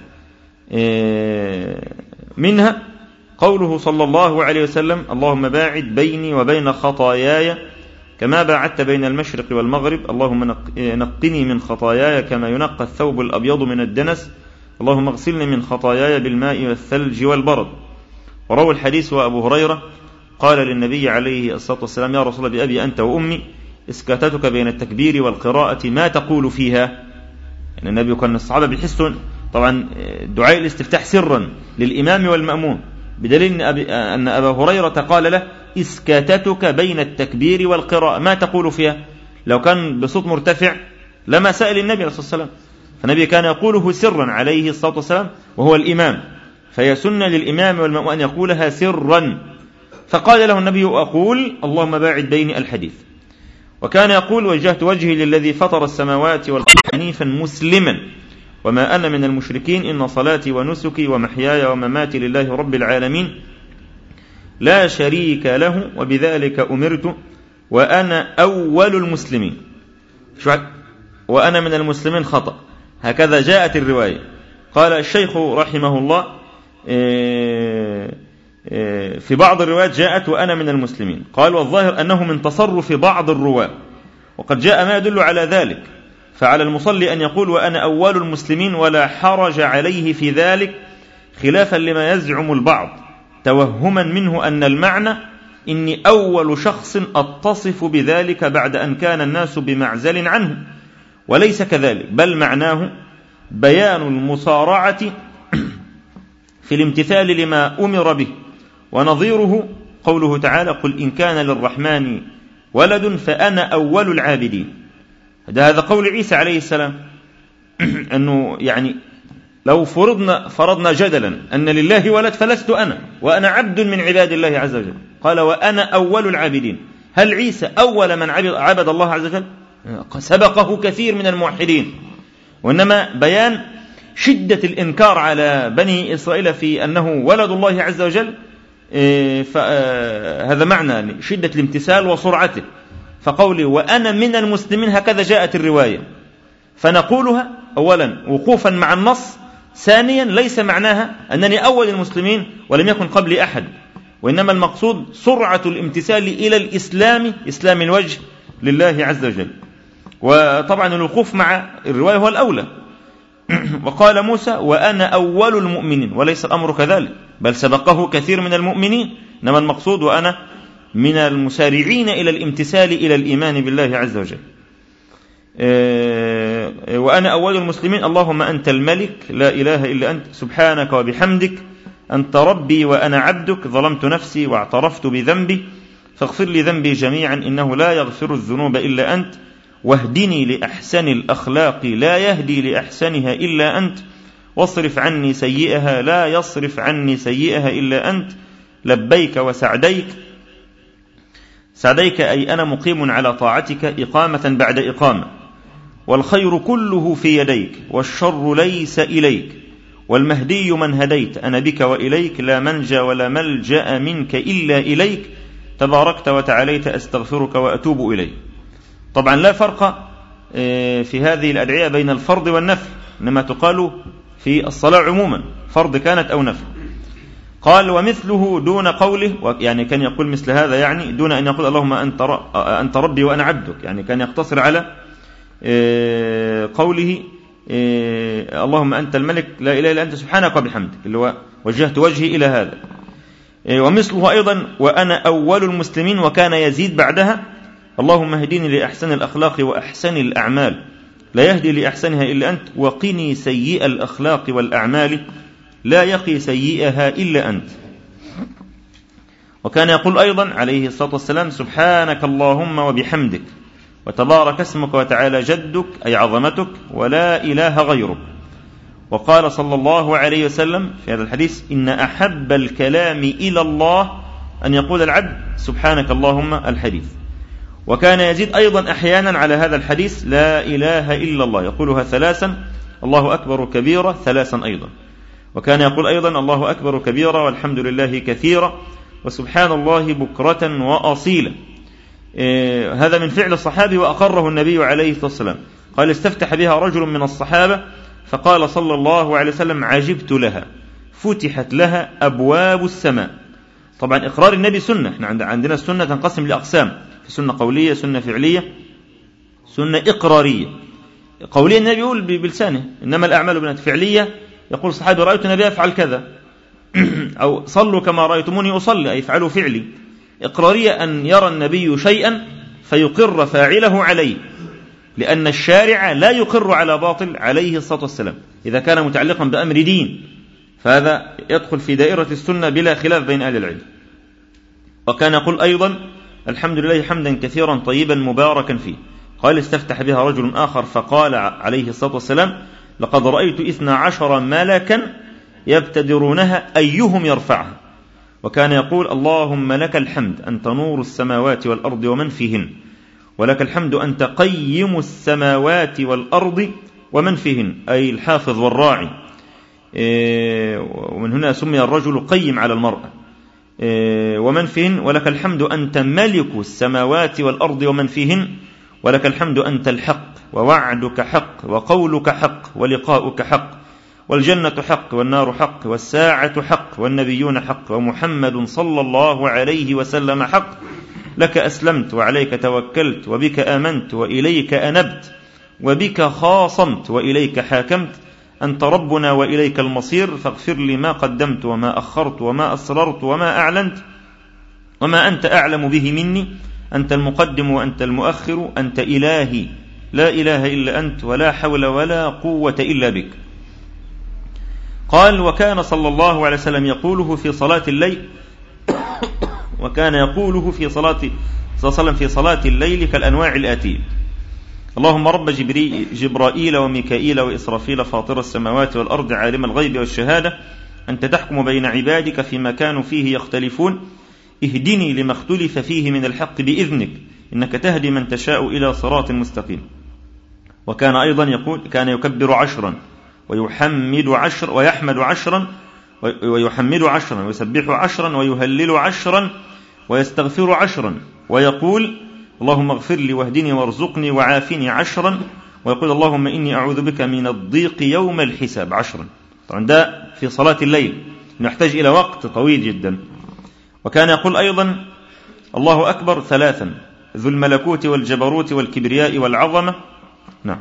[SPEAKER 1] منها قوله صلى الله عليه وسلم اللهم باعد بيني وبين خطاياي كما باعدت بين المشرق والمغرب، اللهم نقني من خطاياي كما ينقى الثوب الأبيض من الدنس، اللهم اغسلني من خطاياي بالماء والثلج والبرد. وروى الحديث وأبو هريرة قال للنبي عليه الصلاة والسلام يا رسول الله بأبي أنت وأمي اسكاتتك بين التكبير والقراءة ما تقول فيها. يعني النبي كان الصحابة بيحسون طبعا دعاء الاستفتاح سرا للإمام والمأمون، بدليل أن أبا هريرة قال له اسكاتتك بين التكبير والقراءة ما تقول فيها. لو كان بصوت مرتفع لما سأل النبي عليه الصلاة والسلام، فالنبي كان يقوله سرا عليه الصلاة والسلام وهو الإمام، فهي سنة للإمام والمأمون أن يقولها سرا. فقال له النبي أقول اللهم باعد بيني الحديث. وكان يقول وجهت وجهي للذي فطر السماوات والأرض حنيفا مسلما وما أنا من المشركين إن صلاتي ونسكي ومحياي ومماتي لله رب العالمين لا شريك له وبذلك أمرت وأنا أول المسلمين. وأنا من المسلمين خطأ، هكذا جاءت الرواية. قال الشيخ رحمه الله في بعض الروايات جاءت وأنا من المسلمين، قال والظاهر أنه من تصرف بعض الرواة وقد جاء ما يدل على ذلك، فعلى المصلي أن يقول وأنا أول المسلمين ولا حرج عليه في ذلك، خلافا لما يزعم البعض توهما منه أن المعنى إني أول شخص أتصف بذلك بعد أن كان الناس بمعزل عنه، وليس كذلك، بل معناه بيان المصارعة في الامتثال لما أمر به. ونظيره قوله تعالى قل إن كان للرحمن ولد فأنا أول العابدين. هذا قول عيسى عليه السلام أنه يعني لو فرضنا فرضنا جدلا أن لله ولد فلست أنا وأنا عبد من عباد الله عز وجل، قال وأنا أول العابدين. هل عيسى أول من عبد الله عز وجل؟ سبقه كثير من الموحدين، وإنما بيان شدة الإنكار على بني إسرائيل في أنه ولد الله عز وجل، فهذا معنى شدة الامتثال وسرعته. فقولي وأنا من المسلمين هكذا جاءت الرواية، فنقولها أولا وقوفا مع النص، ثانيا ليس معناها أنني أول المسلمين ولم يكن قبلي أحد، وإنما المقصود سرعة الامتثال إلى الإسلام، إسلام الوجه لله عز وجل. وطبعا الوقوف مع الرواية هو الأولى. وقال موسى وأنا أول المؤمنين، وليس الأمر كذلك، بل سبقه كثير من المؤمنين، إنما المقصود وأنا من المسارعين إلى الامتثال إلى الإيمان بالله عز وجل. وأنا أول المسلمين، اللهم أنت الملك لا إله إلا أنت سبحانك وبحمدك أنت ربي وأنا عبدك ظلمت نفسي واعترفت بذنبي فاغفر لي ذنبي جميعا إنه لا يغفر الذنوب إلا أنت واهدني لأحسن الأخلاق لا يهدي لأحسنها إلا أنت واصرف عني سيئها لا يصرف عني سيئها إلا أنت لبيك وسعديك. سعديك أي أنا مقيم على طاعتك إقامة بعد إقامة، والخير كله في يديك والشر ليس إليك، والمهدي من هديت أنا بك وإليك لا منجى ولا ملجأ منك إلا إليك تباركت وتعاليت أستغفرك وأتوب إليك. طبعا لا فرق في هذه الأدعية بين الفرض والنفل، إنما تقال في الصلاة عموما فرض كانت أو نفل. قال ومثله دون قوله، يعني كان يقول مثل هذا يعني دون أن يقول اللهم أنت ربي وأنا عبدك، يعني كان يقتصر على قوله اللهم أنت الملك لا إله إلا أنت سبحانك وبحمدك، اللي هو وجهت وجهي إلى هذا. ومثله أيضا وأنا أول المسلمين، وكان يزيد بعدها اللهم اهدني لأحسن الأخلاق وأحسن الأعمال لا يهدي لأحسنها إلا أنت وقني سيئ الأخلاق والأعمال لا يقي سيئها إلا أنت. وكان يقول أيضا عليه الصلاة والسلام سبحانك اللهم وبحمدك وتبارك اسمك وتعالى جدك أي عظمتك ولا إله غيرك. وقال صلى الله عليه وسلم في هذا الحديث إن أحب الكلام إلى الله أن يقول العبد سبحانك اللهم الحديث. وكان يزيد أيضا أحيانا على هذا الحديث لا إله إلا الله، يقولها ثلاثا الله أكبر كبيرا ثلاثا أيضا. وكان يقول أيضا الله أكبر كبيرا والحمد لله كثيرا وسبحان الله بكرة وأصيلا. إيه هذا من فعل الصحابي وأقره النبي عليه الصلاة والسلام. قال استفتح بها رجل من الصحابة فقال صلى الله عليه وسلم عجبت لها فتحت لها أبواب السماء. طبعا إقرار النبي سنة، احنا عندنا السنة تنقسم لأقسام، في سنة قولية سنة فعلية سنة إقرارية. قولية النبي يقول بلسانه إنما الأعمال بالنيات، فعلية يقول الصحابي رأيت النبي يفعل كذا أو صلوا كما رأيتموني أصلي أي افعلوا فعلي. إقرارية أن يرى النبي شيئا فيقر فاعله عليه، لأن الشارع لا يقر على باطل عليه الصلاة والسلام إذا كان متعلقا بأمر دين، فهذا يدخل في دائرة السنة بلا خلاف بين أهل العلم. وكان يقول أيضا الحمد لله حمدا كثيرا طيبا مباركا فيه. قال استفتح بها رجل آخر فقال عليه الصلاة والسلام لقد رأيت إثنى عشر ملكا يبتدرونها أيهم يرفعها. وكان يقول اللهم لك الحمد أنت نور السماوات والأرض ومن فيهن، ولك الحمد أنت قيم السماوات والأرض ومن فيهن أي الحافظ والراعي. ومن هنا سمي الرجل قيم على المرأة. ومن فيهن ولك الحمد أنت ملك السماوات والأرض ومن فيهن، ولك الحمد أنت الحق ووعدك حق وقولك حق ولقاؤك حق والجنة حق والنار حق والساعة حق والنبيون حق ومحمد صلى الله عليه وسلم حق. لك أسلمت وعليك توكلت وبك آمنت وإليك أنبت وبك خاصمت وإليك حاكمت أنت ربنا وإليك المصير فاغفر لي ما قدمت وما أخرت وما أسررت وما أعلنت وما أنت أعلم به مني أنت المقدم وأنت المؤخر أنت إلهي لا إله إلا أنت ولا حول ولا قوة إلا بك. قال وكان صلى الله عليه وسلم يقوله في صلاة الليل وكان يقوله في صلاة صلى الله عليه وسلم في صلاة الليل كالأنواع الآتية اللهم رب جبرائيل وميكائيل وإسرافيل فاطر السماوات والأرض عالم الغيب والشهادة أنت تحكم بين عبادك فيما كانوا فيه يختلفون اهدني لما اختلف فيه من الحق بإذنك إنك تهدي من تشاء إلى صراط مستقيم. وكان أيضا يقول كان يكبر عشرا ويحمد عشر ويحمد عشرا ويحمد عشرا ويسبح عشرا ويهلل عشرا ويستغفر عشرا ويقول اللهم اغفر لي واهدني وارزقني وعافني عشرا، ويقول اللهم إني أعوذ بك من الضيق يوم الحساب عشرا. طبعا ده في صلاة الليل نحتاج إلى وقت طويل جدا. وكان يقول أيضا الله أكبر ثلاثا، ذو الملكوت والجبروت والكبرياء والعظمة. نعم.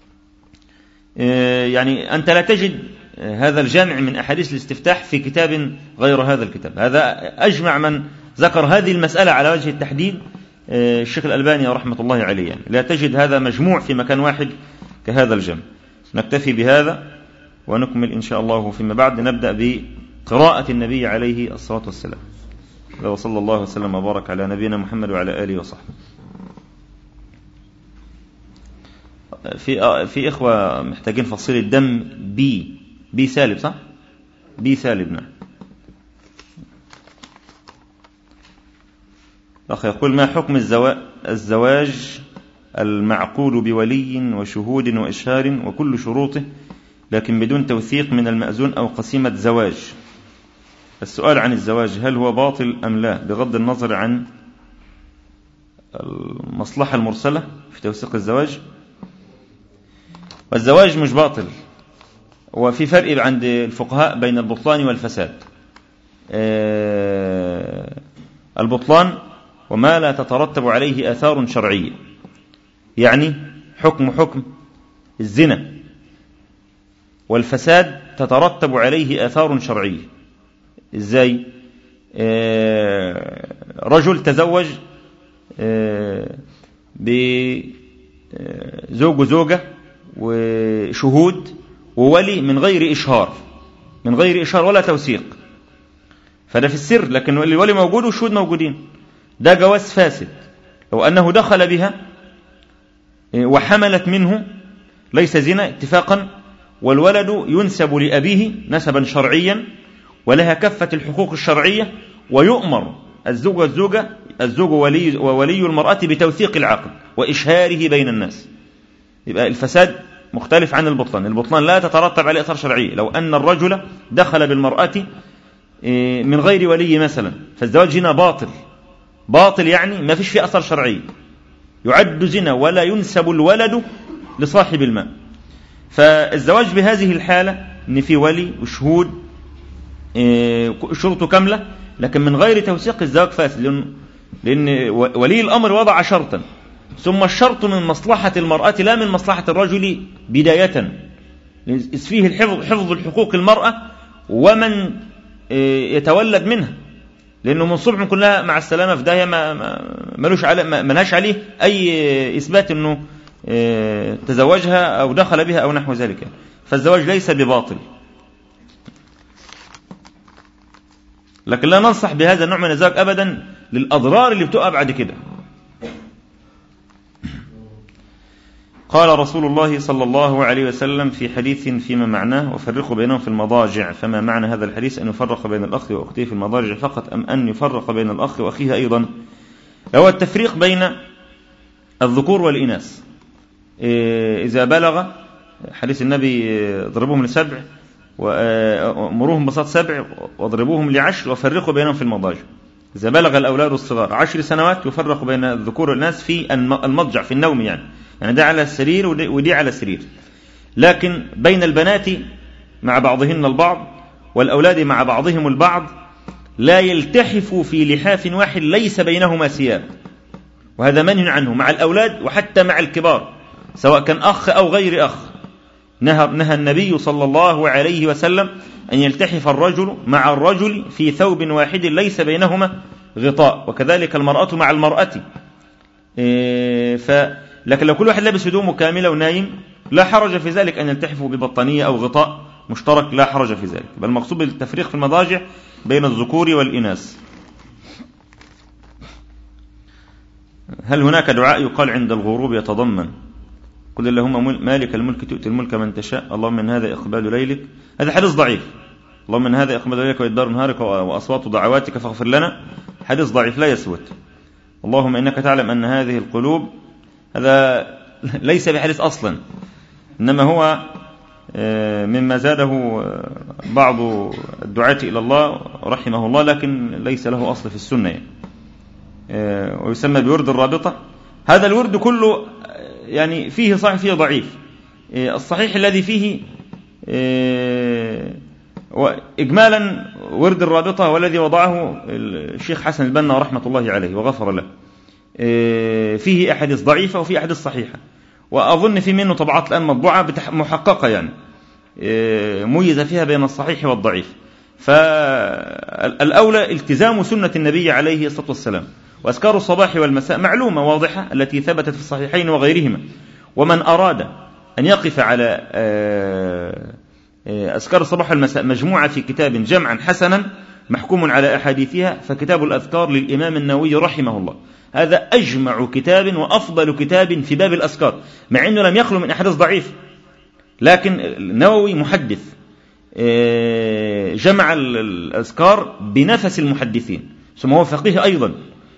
[SPEAKER 1] يعني أنت لا تجد هذا الجامع من أحاديث الاستفتاح في كتاب غير هذا الكتاب. هذا أجمع من ذكر هذه المسألة على وجه التحديد الشيخ الألباني رحمة الله عليه. يعني لا تجد هذا مجموع في مكان واحد كهذا الجمع. نكتفي بهذا ونكمل إن شاء الله فيما بعد. نبدأ بقراءة النبي عليه الصلاة والسلام. وصلى الله وسلم وبارك على نبينا محمد وعلى آله وصحبه. في في إخوة محتاجين فصيل الدم بي بي سالب، صح؟ بي سالب. نعم. الأخ يقول ما حكم الزواج المعقول بولي وشهود وإشهار وكل شروطه لكن بدون توثيق من المأذون أو قسيمة زواج؟ السؤال عن الزواج هل هو باطل أم لا بغض النظر عن المصلحة المرسلة في توثيق الزواج؟ والزواج مش باطل، وفي فرق عند الفقهاء بين البطلان والفساد. البطلان وما لا تترتب عليه آثار شرعية، يعني حكم حكم الزنا، والفساد تترتب عليه آثار شرعية. إزاي؟ رجل تزوج بزوج وزوجة وشهود وولي من غير إشهار، من غير إشهار ولا توثيق، فده في السر، لكن الولي موجود والشهود موجودين. ده جواز فاسد. لو أنه دخل بها وحملت منه ليس زنا اتفاقا، والولد ينسب لأبيه نسبا شرعيا ولها كفة الحقوق الشرعية، ويؤمر الزوج والزوجة الزوج ولي وولي المرأة بتوثيق العقد وإشهاره بين الناس. يبقى الفساد مختلف عن البطلان. البطلان لا تترتب عليه أثار شرعية. لو أن الرجل دخل بالمرأة من غير ولي مثلا، فالزواج هنا باطل. باطل يعني ما فيش فيه أثر شرعي، يعد زنا ولا ينسب الولد لصاحب الماء. فالزواج بهذه الحالة إن في ولي وشهود شرطه كاملة، لكن من غير توثيق الزواج فاسد، لأن, لأن ولي الأمر وضع شرطا، ثم الشرط من مصلحة المرأة لا من مصلحة الرجل بداية، فيه الحفظ حفظ الحقوق المرأة ومن يتولد منها، لأنه من صبح كلها مع السلامة في داهية ما ملوش على ما منهاش عليه أي إثبات أنه تزوجها أو دخل بها أو نحو ذلك. فالزواج ليس بباطل، لكن لا ننصح بهذا النوع من الزواج أبدا للأضرار اللي بتقع بعد كده. قال رسول الله صلى الله عليه وسلم في حديث فيما معناه وفرقوا بينهم في المضاجع. فما معنى هذا الحديث؟ أن يفرق بين الأخ وأخته في المضاجع فقط أم أن يفرق بين الأخ وأخيه أيضا؟ هو التفريق بين الذكور والإناث. إذا بلغ حديث النبي اضربوهم لسبع وأمروهم بساط سبع واضربوهم لعشر وفرقوا بينهم في المضاجع. إذا بلغ الأولاد الصغار عشر سنوات يفرق بين الذكور والإناث في المضجع في النوم، يعني يعني ده على السرير ودي على السرير. لكن بين البنات مع بعضهن البعض والأولاد مع بعضهم البعض لا يلتحفوا في لحاف واحد ليس بينهما ثياب، وهذا منهي عنه مع الأولاد وحتى مع الكبار سواء كان أخ أو غير أخ. نهى, نهى النبي صلى الله عليه وسلم أن يلتحف الرجل مع الرجل في ثوب واحد ليس بينهما غطاء، وكذلك المرأة مع المرأة. إيه ف لكن لو كل واحد لابس هدومه كاملة ونايم لا حرج في ذلك أن يلتحفوا ببطانية أو غطاء مشترك، لا حرج في ذلك، بل المقصود بالتفريق في المضاجع بين الذكور والإناث. هل هناك دعاء يقال عند الغروب يتضمن قل اللهم مالك الملك تؤتي الملك من تشاء اللهم من هذا إقبال ليلك؟ هذا حديث ضعيف. اللهم من هذا إقبال ليلك وإدبار نهارك وأصوات دعواتك فاغفر لنا، حديث ضعيف لا يثبت. اللهم إنك تعلم أن هذه القلوب، هذا ليس بحديث أصلا، إنما هو مما زاده بعض الدعاة إلى الله رحمه الله، لكن ليس له أصل في السنة يعني. ويسمى بورد الرابطة. هذا الورد كله يعني فيه صحيح فيه ضعيف. الصحيح الذي فيه إجمالا ورد الرابطة والذي وضعه الشيخ حسن البنا رحمة الله عليه وغفر له، فيه أحاديث ضعيفة وفيه أحاديث صحيحة، وأظن في منه طبعات الآن مطبوعة محققة يعني ميز فيها بين الصحيح والضعيف. فالأولى التزام سنة النبي عليه الصلاة والسلام، وأذكار الصباح والمساء معلومة واضحة التي ثبتت في الصحيحين وغيرهما. ومن أراد أن يقف على أذكار الصباح والمساء مجموعة في كتاب جمعا حسنا محكوم على أحاديثها فكتاب الأذكار للإمام النووي رحمه الله، هذا أجمع كتاب وأفضل كتاب في باب الأذكار، مع أنه لم يخلو من أحاديث ضعيف، لكن النووي محدث جمع الأذكار بنفس المحدثين، ثم هو فقيه أيضا.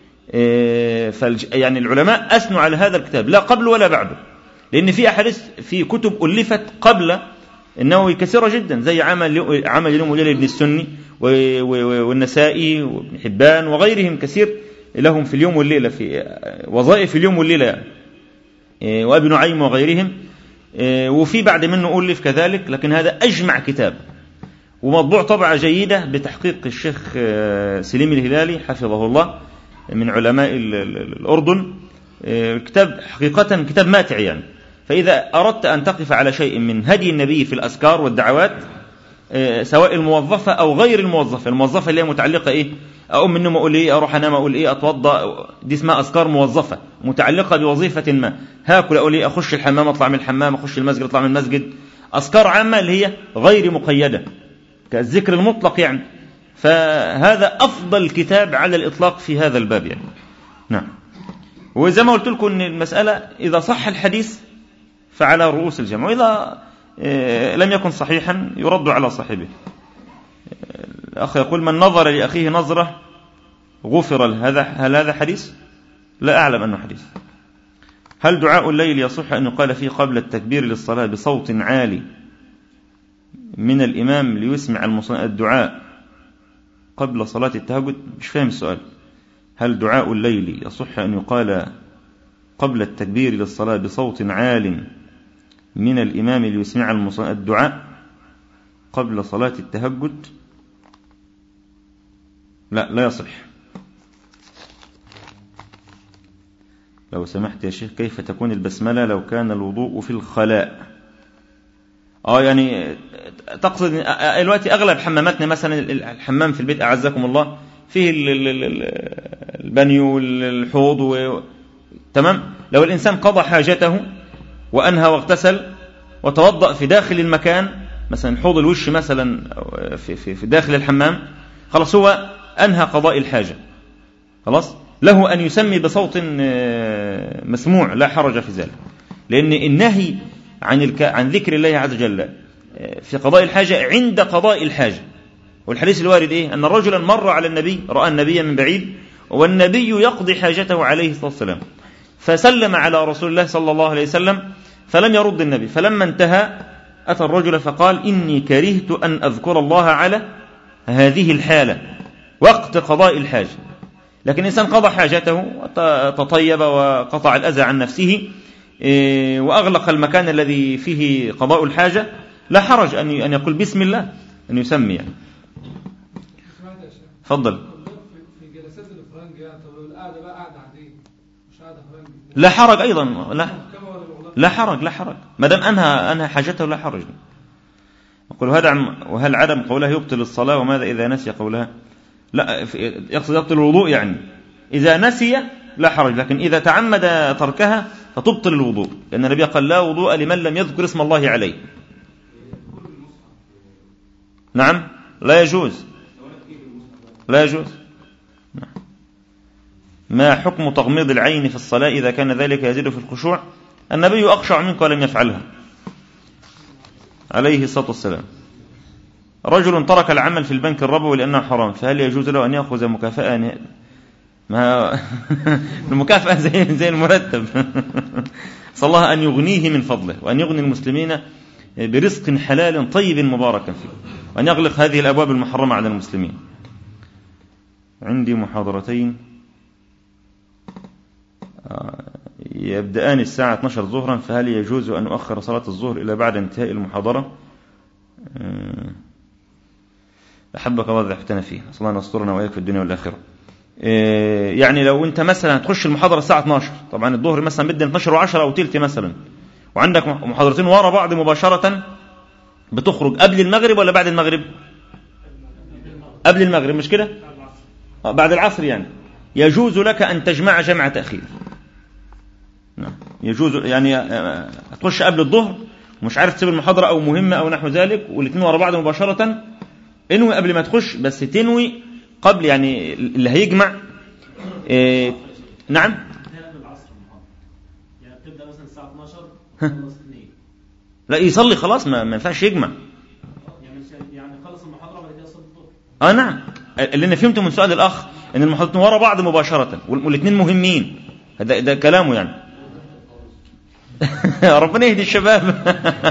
[SPEAKER 1] يعني العلماء أثنوا على هذا الكتاب لا قبل ولا بعده، لأن في أحاديث في كتب ألفت قبل النووي كثيرة جدا، زي عمل عمل اليوم وليلة ابن السني والنسائي وابن حبان وغيرهم كثير لهم في اليوم والليلة، في وظائف اليوم والليلة يعني، وابن نعيم وغيرهم. وفي بعد منه ألف كذلك، لكن هذا أجمع كتاب ومطبوع طبعة جيدة بتحقيق الشيخ سليم الهلالي حفظه الله من علماء الأردن. كتاب حقيقة كتاب ماتع يعني. فإذا أردت أن تقف على شيء من هدي النبي في الأذكار والدعوات، سواء الموظفة أو غير الموظفة، الموظفة اللي هي متعلقة إيه، أقوم من النوم أقول إيه، أروح أنام أقول إيه، أتوضأ، دي اسمها أذكار موظفة متعلقة بوظيفة ما، هاكل أقول إيه، أخش الحمام أطلع من الحمام، أخش المسجد أطلع من المسجد. أذكار عامة اللي هي غير مقيدة كالذكر المطلق يعني. فهذا أفضل كتاب على الإطلاق في هذا الباب يعني. نعم. وزي ما قلت لكم أن المسألة إذا صح الحديث فعلى رؤوس الجمع، وإذا لم يكن صحيحا يرد على صاحبه. الأخ يقول من نظر لأخيه نظرة غفر له، هذا هل هذا حديث؟ لا أعلم أنه حديث. هل دعاء الليل يصح أن يقال فيه قبل التكبير للصلاة بصوت عالي من الإمام ليسمع المصلين الدعاء قبل صلاة التهجد؟ مش فاهم السؤال. هل دعاء الليل يصح أن يقال قبل التكبير للصلاة بصوت عال من الإمام ليسمع المصلين الدعاء قبل صلاة التهجد؟ لا لا يصح. لو سمحت يا شيخ، كيف تكون البسملة لو كان الوضوء في الخلاء؟ آه يعني تقصد دلوقتي أغلب حماماتنا مثلا الحمام في البيت أعزكم الله فيه البانيو والحوض و... تمام. لو الإنسان قضى حاجته وأنهى واغتسل وتوضأ في داخل المكان، مثلا حوض الوش مثلا في, في, في داخل الحمام، خلاص هو أنهى قضاء الحاجة، خلاص له أن يسمي بصوت مسموع، لا حرج في ذلك، لأن النهي عن, الك... عن ذكر الله عز وجل في قضاء الحاجة عند قضاء الحاجة. والحديث الوارد إيه؟ أن رجلا مر على النبي، رأى النبي من بعيد والنبي يقضي حاجته عليه الصلاة والسلام، فسلم على رسول الله صلى الله عليه وسلم فلم يرد النبي، فلما انتهى أتى الرجل فقال إني كرهت أن أذكر الله على هذه الحالة وقت قضاء الحاجة. لكن الإنسان قضى حاجته وتطيب وقطع الأذى عن نفسه وأغلق المكان الذي فيه قضاء الحاجة، لا حرج أن يقول بسم الله، أن يسمي يعني. فضل. لا حرج أيضا، لا لا حرج لا حرج ما دام أنهى أنهى حاجته لا حرج. يقول هذا وهل عدم قولها يبطل الصلاة؟ وماذا إذا نسي قولها؟ لا يقصد يبطل الوضوء يعني. إذا نسي لا حرج، لكن إذا تعمد تركها فتبطل الوضوء، لأن النبي قال لا وضوء لمن لم يذكر اسم الله عليه. نعم لا يجوز، لا يجوز. ما حكم تغميض العين في الصلاة إذا كان ذلك يزيد في الخشوع؟ النبي أخشع منك ولم يفعلها عليه الصلاة والسلام. رجل ترك العمل في البنك الربوي لأنه حرام، فهل يجوز له أن يأخذ مكافأة؟ ما المكافأة زي, زي المرتب. صلى الله أن يغنيه من فضله، وأن يغني المسلمين برزق حلال طيب مباركا فيه، وأن يغلق هذه الأبواب المحرمة على المسلمين. عندي محاضرتين يبدأان الساعة اثنتا عشرة ظهرا، فهل يجوز أن أؤخر صلاة الظهر إلى بعد انتهاء المحاضرة؟ أحبك الله ذحتنا فيه، صلى الله نسترنا وإياك في الدنيا والآخرة. يعني لو أنت مثلا تخش المحاضرة الساعة اثنتا عشرة، طبعا الظهر مثلا بدأ اثنتا عشرة وعشرة أو تلت مثلا، وعندك محاضرتين ورا بعض مباشرة، بتخرج قبل المغرب ولا بعد المغرب؟ قبل المغرب، مش كده؟ بعد العصر يعني. يجوز لك أن تجمع جمع تأخير، يجوز يعني تخش قبل الظهر ومش عارف تسيب المحاضرة أو مهمة أو نحو ذلك، والاثنين ورا بعض مباشرة، انوي قبل ما تخش، بس تنوي قبل يعني اللي هيجمع. إيه نعم،
[SPEAKER 2] تبدأ مثلا الساعة اثنتا عشرة
[SPEAKER 1] لا يصلي خلاص، ما ما ينفعش يجمع
[SPEAKER 2] يعني خلص المحاضرة بعد كده يصلي الظهر.
[SPEAKER 1] اه نعم، اللي انا فهمته من سؤال الاخ ان المحاضرتين ورا بعض مباشرة والاثنين مهمين، ده, ده كلامه يعني. ربنا يهدي الشباب.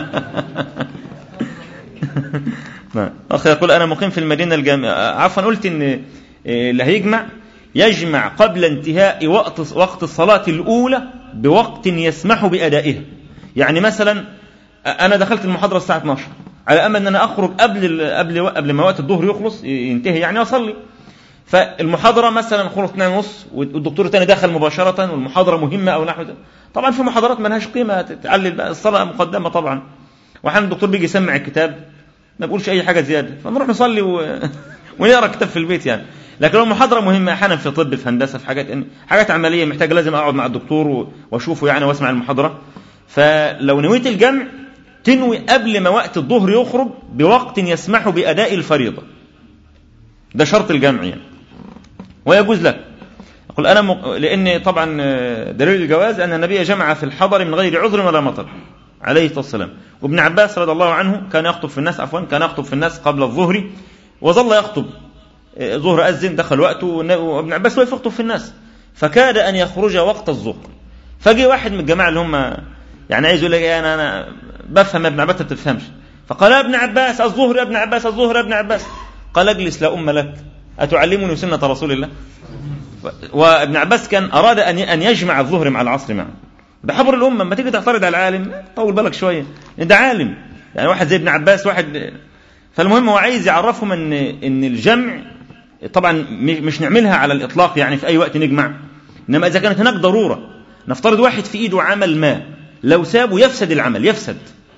[SPEAKER 1] أخ يقول أنا مقيم في المدينة الجامعة، عفوا قلت إن اللي هيجمع يجمع قبل انتهاء وقت وقت الصلاة الأولى بوقت يسمح بأدائها. يعني مثلا أنا دخلت المحاضرة الساعة اثنتا عشرة على أمل أن أنا أخرج قبل قبل قبل ما وقت الظهر يخلص ينتهي يعني أصلي، فالمحاضرة مثلا خلص اثنين ونص والدكتور الثاني دخل مباشرة والمحاضرة مهمة أو نحو ذلك. طبعا في محاضرات ما لهاش قيمة، تعلل الصلاة مقدمة طبعا، وأحيانا الدكتور بيجي يسمع الكتاب ما بقولش أي حاجة زيادة، فنروح نصلي و... ونقرأ كتاب في البيت يعني. لكن لو محاضرة مهمة أحيانا في طب، في هندسة، في حاجات حاجات عملية محتاج لازم أقعد مع الدكتور وأشوفه يعني وأسمع المحاضرة، فلو نويت الجمع تنوي قبل ما وقت الظهر يخرج بوقت يسمح بأداء الفريضة، ده شرط الجمع يعني، ويجوز لك. أقول أنا م... لأن طبعا دليل الجواز أن النبي جمع في الحضر من غير عذر ولا مطر عليه الصلاة والسلام. وابن عباس رضي الله عنه كان يخطب في الناس عفوا كان يخطب في الناس قبل الظهر وظل يخطب، ظهر أذن دخل وقته وابن عباس وقف يخطب في الناس، فكاد أن يخرج وقت الظهر، فجاء واحد من الجماعة اللي هم يعني عايز يقول لك أنا أنا بفهم ابن عباس ما بتفهمش، فقال يا ابن عباس الظهر يا ابن عباس الظهر يا ابن عباس، قال اجلس لا أم لك أتعلمني سنة رسول الله. وابن عباس كان أراد أن يجمع الظهر مع العصر معا، ده حبر الأمة، ما تيجي تعترض على العالم طول بالك شوية، ده عالم يعني واحد زي ابن عباس واحد. فالمهم هو عايز يعرفهم ان ان الجمع طبعا مش نعملها على الإطلاق يعني في أي وقت نجمع، إنما إذا كانت هناك ضرورة، نفترض واحد في إيده عمل ما لو سابه يفسد العمل يفسد،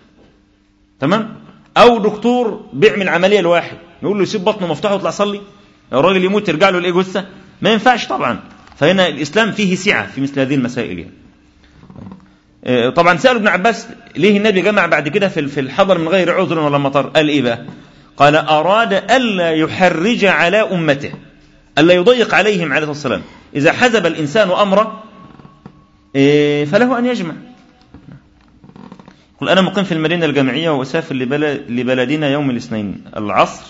[SPEAKER 1] تمام؟ أو دكتور بيعمل عملية لواحد نقول له يسيب بطنه مفتوحه ويطلع صلي، الراجل يموت يرجع له الايه جثه، ما ينفعش طبعا. فهنا الإسلام فيه سعة في مثل هذه المسائل يعني. طبعا سألوا ابن عباس ليه النبي جمع بعد كده في الحضر من غير عذر ولا مطر، قال إيه بقى؟ قال أراد ألا يحرج على أمته، ألا يضيق عليهم عليه الصلاة والسلام، إذا حزب الإنسان أمره فله أن يجمع. قل أنا مقيم في المدينة الجامعية وأسافر لبلدنا يوم الاثنين العصر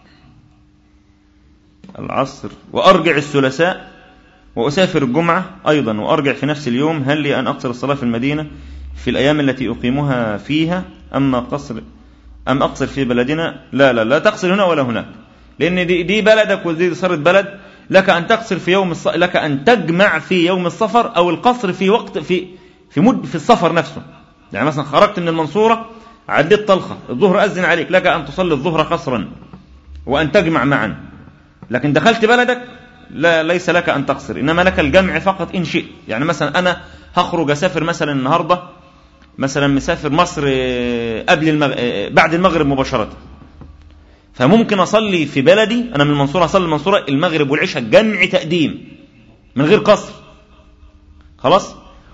[SPEAKER 1] العصر وأرجع الثلاثاء وأسافر الجمعة أيضا وأرجع في نفس اليوم، هل لي أن أقصر الصلاة في المدينة في الأيام التي أقيمها فيها أم قصر أم أقصر في بلدنا؟ لا لا لا تقصر هنا ولا هناك، لأن دي, دي بلدك ودي صارت بلد، لك أن تقصر في يوم الص... لك أن تجمع في يوم السفر أو القصر في وقت في في مد في السفر نفسه. يعني مثلا خرجت من المنصورة عديت طلخة الظهر أذن عليك، لك أن تصلي الظهر قصرا وأن تجمع معا، لكن دخلت بلدك لا ليس لك أن تقصر، إنما لك الجمع فقط إن شئت. يعني مثلا أنا هخرج أسافر مثلا النهاردة مثلا مسافر مصر قبل المغ... بعد المغرب مباشرة، فممكن أصلي في بلدي أنا من المنصورة أصلي المنصورة المغرب والعشاء جمع تقديم من غير قصر خلاص.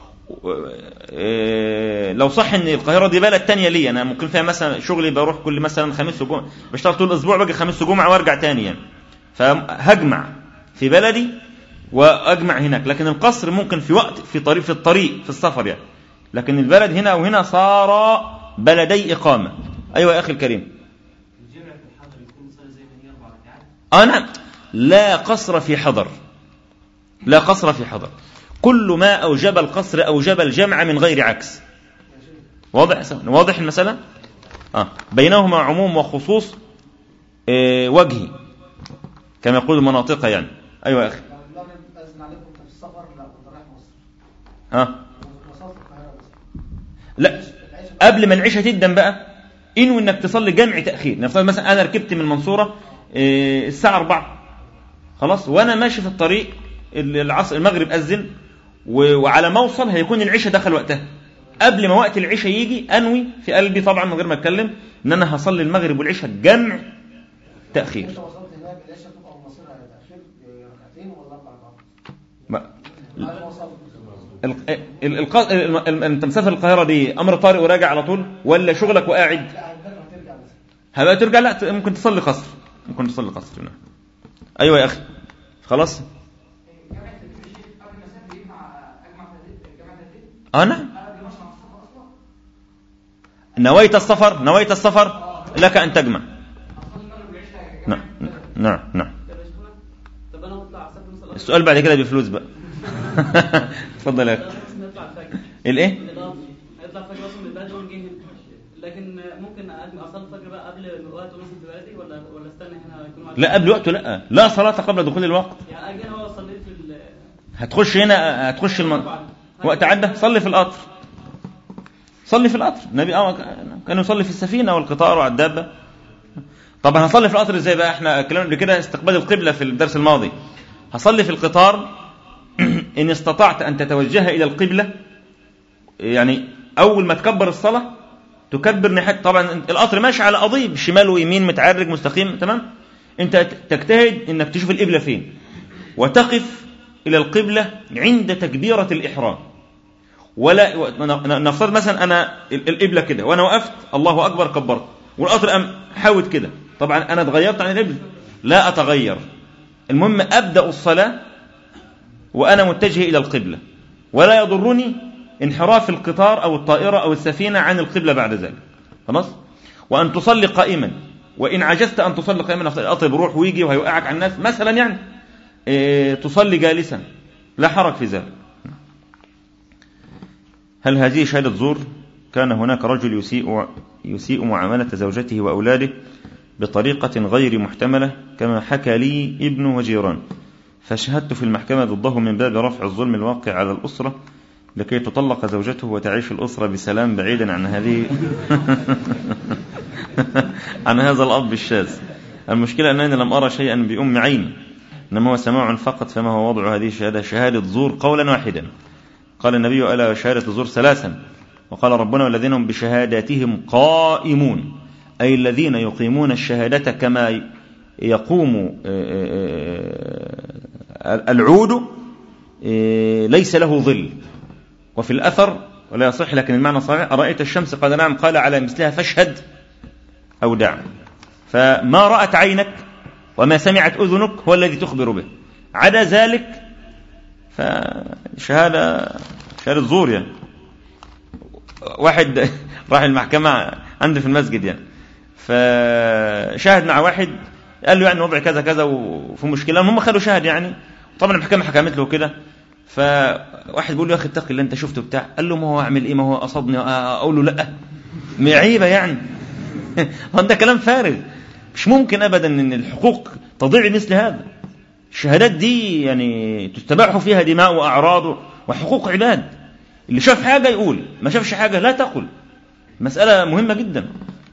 [SPEAKER 1] لو صح ان القاهرة دي بلد تانية لي، أنا ممكن فيها مثلا شغلي بروح كل مثلا خميس وجمعة، بشتغل طول الأسبوع باجي خميس وجمعة وارجع تاني يعني، فهجمع في بلدي وأجمع هناك. لكن القصر ممكن في وقت في طريق في الطريق في السفر يعني، لكن البلد هنا أو هنا صار بلدي إقامة. أيوة يا أخي الكريم.
[SPEAKER 2] الجمع في الحضر يكون صار زي من أربع ركعات؟
[SPEAKER 1] أنا لا قصر في حضر، لا قصر في حضر، كل ما أوجب القصر أوجب الجمع من غير عكس. واضح واضح المسألة؟ آه. بينهما عموم وخصوص إيه وجهي كما يقول المناطق يعني. أيوة يا أخي.
[SPEAKER 3] أذن عليكم في السفر لا كنت رايح مصر.
[SPEAKER 1] ها لا، قبل ما العشاء تدن بقى انوي انك تصلي جمع تاخير. نفترض مثلا انا ركبت من المنصوره الساعه أربعة، خلاص، وانا ماشي في الطريق العصر المغرب اذن، وعلى ما اوصل هيكون العشاء دخل وقتها. قبل ما وقت العشاء يجي انوي في قلبي طبعا من غير ما اتكلم ان انا هصلي المغرب والعشاء جمع تاخير.
[SPEAKER 3] انت وصلت هناك العشاء تبقى مصيرها تاخير ركعتين ولا اربع ركعات؟
[SPEAKER 1] انت مسافر القاهره دي امر طارئ وراجع على طول ولا شغلك وقاعد؟
[SPEAKER 3] لا هترجع بس.
[SPEAKER 1] هبقى ترجع، لا ممكن تصلي قصر، ممكن تصلي قصر هنا. ايوه يا اخي خلاص. انا نويت السفر، نويت السفر لك ان تجمع. نعم نعم نعم. السؤال بعد كده بفلوس بقى. اتفضل يا اخي. الايه؟
[SPEAKER 2] هيطلع فجر اصلا من البلد ونجي هنا، لكن ممكن اصلي الفجر بقى قبل وقته مثلا في بلدي ولا ولا استنى هنا يكون وقت؟
[SPEAKER 1] لا قبل وقته، لا لا صلاه قبل دخول الوقت.
[SPEAKER 2] يعني اجي انا وصليت في ال...
[SPEAKER 1] هتخش هنا، هتخش الم... وقت عدى صلي في القطر، صلي في القطر. النبي اه كان يصلي في السفينه والقطار وعلى الدابه. طبعا هصلي في القطر ازاي بقى؟ احنا اتكلمنا قبل كده استقبال القبله في الدرس الماضي. هصلي في القطار ان استطعت ان تتوجه الى القبله، يعني اول ما تكبر الصلاه تكبر ناحيه، طبعا القطر ماشي على قضيب شمال ويمين متعرج مستقيم تمام، انت تجتهد انك تشوف القبله فين وتقف الى القبله عند تكبيره الاحرام. ولا نفترض مثلا انا القبله كده وانا وقفت الله اكبر كبرت والقطر قام حاول كده، طبعا انا اتغيرت عن القبله، لا اتغير. المهم ابدا الصلاه وانا متجه الى القبله، ولا يضرني انحراف القطار او الطائره او السفينه عن القبله بعد ذلك، خلاص. وان تصلي قائما، وان عجزت ان تصلي قائما القطر بروح ويجي وهيوقعك على الناس مثلا، يعني إيه تصلي جالسا لا حرج في ذلك. هل هذه شهادة زور؟ كان هناك رجل يسيء يسيء معاملة زوجته وأولاده بطريقة غير محتملة كما حكى لي ابن وجيران، فشهدت في المحكمة ضده من باب رفع الظلم الواقع على الأسرة لكي تطلق زوجته وتعيش الأسرة بسلام بعيدا عن هذه عن هذا الأب الشاذ. المشكلة أنني لم أرى شيئا بأم عيني، إنما هو سماع فقط، فما هو وضع هذه الشهادة؟ شهادة زور قولا واحدا. قال النبي ألا شهادة زور ثلاثا، وقال ربنا والذين هم بشهاداتهم قائمون، أي الذين يقيمون الشهادة كما يقوم العود ليس له ظل. وفي الأثر ولا يصح لكن المعنى صحيح أرأيت الشمس؟ قال نعم. قال على مثلها فاشهد أو دع. فما رأت عينك وما سمعت أذنك هو الذي تخبر به، عدا ذلك فشهادة شهادة زور. يعني واحد راح المحكمة عندي في المسجد يعني، فشاهد مع واحد قال له يعني وضع كذا كذا وفي مشكلة، هم خلوا شاهد يعني، طبعا المحكمة حكمت له كده. فواحد بيقول له يا أخي اتقي اللي أنت شفته بتاع، قال له ما هو أعمل إيه، ما هو أصابني. أقول له لأ معيبة يعني. هذا كلام فارغ، مش ممكن أبدا أن الحقوق تضيع مثل هذا. الشهادات دي يعني تستباح فيها دماء وأعراض وحقوق عباد. اللي شاف حاجة يقول، ما شافش حاجة لا تقل. مسألة مهمة جدا.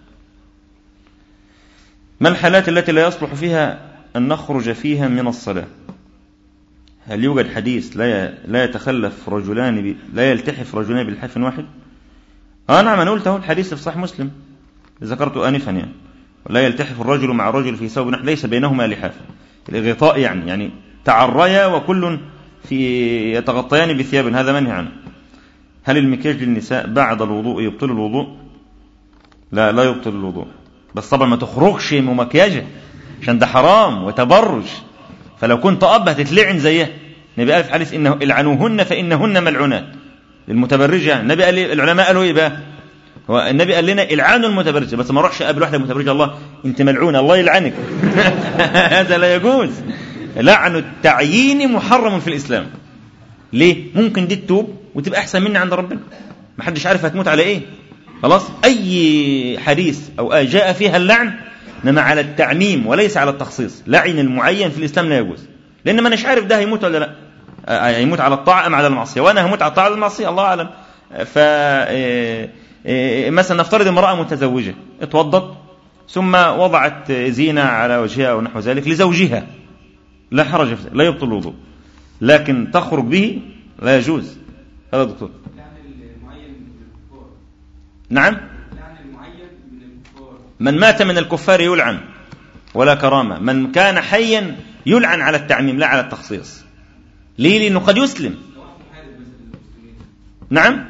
[SPEAKER 1] ما الحالات التي لا يصلح فيها أن نخرج فيها من الصلاة؟ هل يوجد حديث لا لا يتخلف رجلان ب... لا يلتحف رجلان بالحاف واحد؟ آه نعم، أنا قلت أهو الحديث في صحيح مسلم ذكرته آنفا يعني، لا يلتحف الرجل مع الرجل في ثوب نحل ليس بينهما لحاف، الغطاء يعني يعني تعريا وكل في يتغطيان بثياب، هذا منهي عنه. هل المكياج للنساء بعد الوضوء يبطل الوضوء؟ لا لا يبطل الوضوء، بس طبعا ما تخرجش ممكياجة عشان ده حرام وتبرج، فلو كنت أب هتتلعن زيها. النبي قال في حديث إنه العنوهن فإنهن ملعونات، المتبرجة. النبي قال لي العلماء قالوا إيه بقى؟ هو النبي قال لنا العانوا المتبرجة، بس ما اروحش قابل واحدة متبرجة الله انت ملعونة الله يلعنك. هذا لا يجوز. لعن التعيين محرم في الإسلام. ليه؟ ممكن دي تتوب وتبقى أحسن مني عند ربنا، ما حدش عارف هتموت على إيه. خلاص، أي حديث أو آية جاء فيها اللعن إنما على التعميم وليس على التخصيص. لعن المعين في الإسلام لا يجوز، لأن ما نش عارف ده هيموت ولا لا، هيموت على الطاعة أم على المعصية، وأنا هموت على الطاعة ولا المعصية الله أعلم. ف مثلا نفترض امرأة متزوجة اتوضت ثم وضعت زينة على وجهها أو نحو ذلك لزوجها، لا حرج في ذلك، لا يبطل الوضوء، لكن تخرج به لا يجوز. هذا دكتور. نعم، من مات من الكفار يلعن ولا كرامة، من كان حيا يلعن على التعميم لا على التخصيص. ليه؟ لأنه قد يسلم. نعم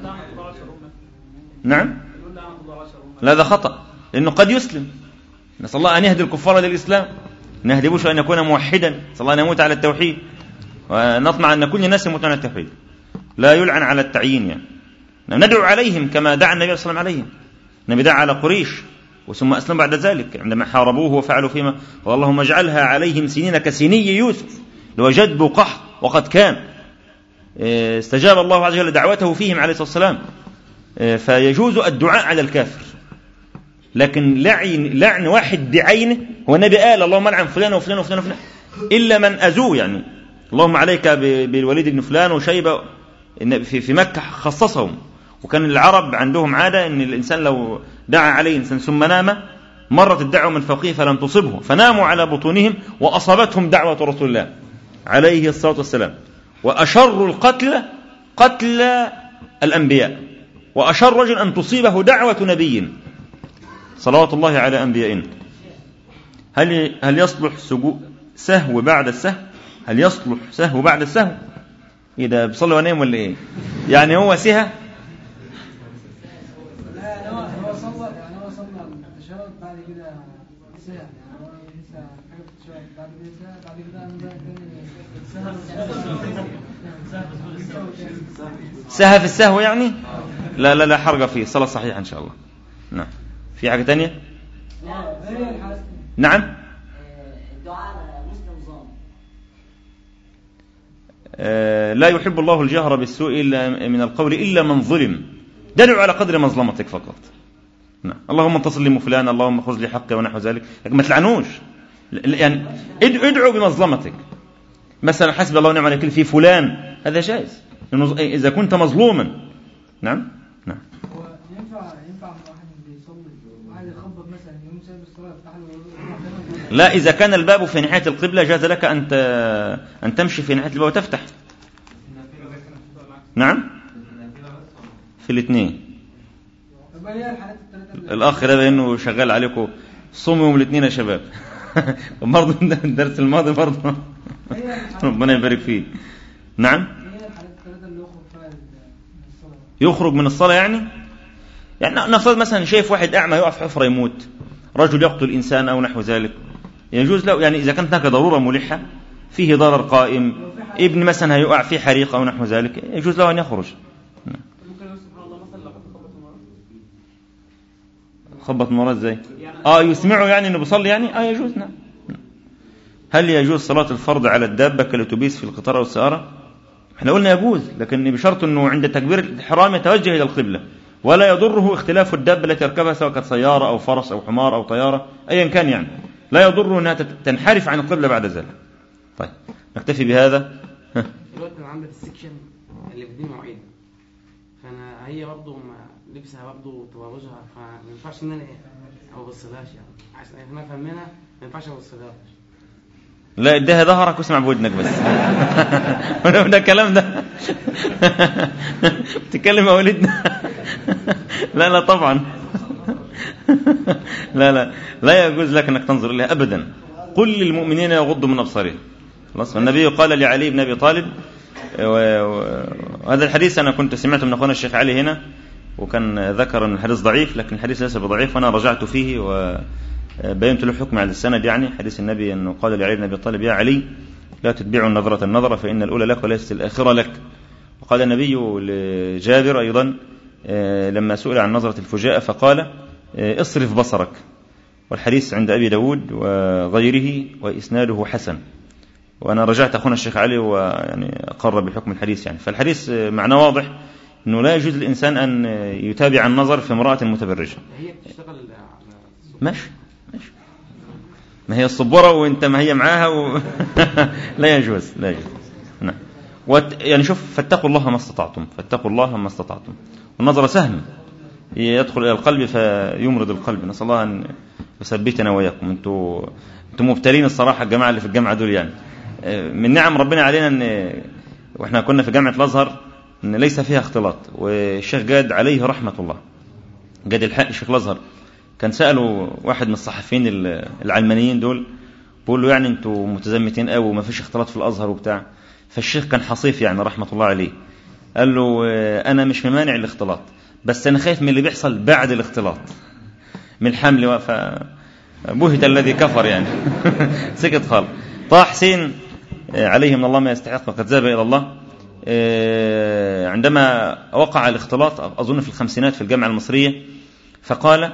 [SPEAKER 1] نعم لا، هذا خطأ، لأنه قد يسلم. نسأل الله أن يهدي الكفار للإسلام، نهدي بوش أن يكون موحدا، نسأل الله أن يموت على التوحيد، ونطمع أن كل الناس يموتون على التوحيد. لا يلعن على التعيين يعني. ندعو عليهم كما دعا النبي صلى الله عليه وسلم عليهم. النبي دعا على قريش وثم أسلم بعد ذلك عندما حاربوه وفعلوا فيما، واللهم اجعلها عليهم سنين كسني يوسف لو جدب قحط وقد كان. استجاب الله عز وجل دعوته فيهم عليه الصلاة والسلام. فيجوز الدعاء على الكافر، لكن لعن, لعن واحد بعينه، هو النبي قال اللهم لعن فلان وفلان وفلان وفلان إلا من أذوه، يعني اللهم عليك بالوليد بن فلان وشيبة. في مكة خصصهم، وكان العرب عندهم عادة أن الإنسان لو دعا عليه إنسان ثم نام مرت الدعوة من فوقه فلم تصبه، فناموا على بطونهم وأصابتهم دعوة رسول الله عليه الصلاة والسلام. وأشر القتل قتل الأنبياء، وأشر رجل أن تصيبه دعوة نبي صلوات الله على أنبيائنا. هل هل يصلح سهو بعد السهو؟ هل يصلح سهو بعد السهو؟ إذا بصلي ونام ولا إيه؟ يعني هو سهى سهى في السهو يعني؟ لا لا لا حرج فيه، صلاة صحيحة إن شاء الله. نعم. في حاجة تانية؟ نعم. لا يحب الله الجهر بالسوء إلا من القول إلا من ظلم، دلوا على قدر مظلمتك فقط. نعم. اللهم انتصر لي فلان، اللهم خذ لي حقي ونحو ذلك، لكن ما تلعنوش، يعني ادعوا بمظلمتك. مثلا حسب الله ونعم الوكيل في فلان، هذا جائز إذا كنت مظلوما. نعم نعم.
[SPEAKER 3] ينفع ينفع واحد بيصلي واحد يخبط مثلا يوم سايب الصلاة يفتح له؟
[SPEAKER 1] لا، إذا كان الباب في ناحية القبلة جاز لك أن أن تمشي في ناحية الباب وتفتح. نعم في الاثنين. الأخ ده بأنه شغال عليكم صوموا يوم الاثنين يا شباب. برضه الدرس الماضي برضه ربنا يبارك فيه. نعم. يخرج من الصلاة يعني يعني نفترض مثلا شايف واحد أعمى يقع في حفرة يموت، رجل يقتل إنسان أو نحو ذلك، يجوز له يعني إذا كانت هناك ضرورة ملحة فيه ضرر قائم، ابن مثلا هيقع في حريق أو نحو ذلك، يجوز له أن يخرج. خبط مرة ازاي؟ اه يسمعه يعني انه بيصلي يعني اه يجوز. نعم. هل يجوز صلاة الفرض على الدابة كالاتوبيس في القطار او السيارة؟ احنا قلنا يجوز، لكن بشرط انه عند تكبير الإحرام يتوجه الى القبلة، ولا يضره اختلاف الدابة التي يركبها سواء كانت سيارة او فرس او حمار او طيارة ايا كان، يعني لا يضره انها تنحرف عن القبلة بعد ذلك. طيب نكتفي بهذا.
[SPEAKER 4] دلوقتي انا عندي السكشن اللي بدي مواعيد، فانا هي برضه لبسها برضه تبرجها، فما ينفعش ان انا ما ابصلهاش، يعني عشان انا فهمنا ما ينفعش ابصلهاش.
[SPEAKER 1] لا اديها ظهرك واسمع بودنك بس. ده الكلام ده بتتكلم يا ولدنا. لا لا طبعا. لا لا لا يجوز لك انك تنظر اليها ابدا. قل للمؤمنين يغضوا من ابصارهم. خلاص. النبي قال لعلي بن ابي طالب، وهذا الحديث انا كنت سمعته من اخونا الشيخ علي هنا، وكان ذكر ان الحديث ضعيف، لكن الحديث ليس بضعيف، وانا رجعت فيه وبينت له حكم على السند. يعني حديث النبي انه قال لعلي بن ابي طالب يا علي لا تتبعوا النظرة النظرة فإن الأولى لك وليست الآخرة لك. وقال النبي لجابر أيضا لما سئل عن نظرة الفجاءة فقال اصرف بصرك. والحديث عند أبي داود وغيره وإسناده حسن، وأنا رجعت أخونا الشيخ علي ويعني أقر بحكم الحديث. يعني فالحديث معناه واضح أنه لا يجوز الإنسان أن يتابع النظر في امرأة متبرجة.
[SPEAKER 4] هي بتشتغل
[SPEAKER 1] ماشي ماشي، ما هي الصبورة وانت ما هي معاها و... لا يجوز لا يجوز. نعم. يعني شوف، فاتقوا الله ما استطعتم، فاتقوا الله ما استطعتم. والنظر سهم يدخل إلى القلب فيمرض القلب. نسأل الله أن يثبتنا وإياكم. أنتم أنتم مبتلين الصراحة، الجماعة اللي في الجامعة دول يعني من نعم ربنا علينا أن وإحنا كنا في جامعة الأزهر أن ليس فيها اختلاط. والشيخ جاد عليه رحمة الله، جاد الحق الشيخ الأزهر، كان سألوا واحد من الصحفيين العلمانيين دول، بقول له يعني أنتم متزمتين قوي وما فيش اختلاط في الأزهر وبتاع. فالشيخ كان حصيف يعني رحمة الله عليه، قال له أنا مش ممانع الاختلاط، بس أنا خايف من اللي بيحصل بعد الاختلاط، من الحمل. فبهت الذي كفر يعني سكت خالص. طه حسين عليه من الله ما يستحق وقد ذهب إلى الله، عندما وقع الاختلاط أظن في الخمسينات في الجامعة المصرية، فقال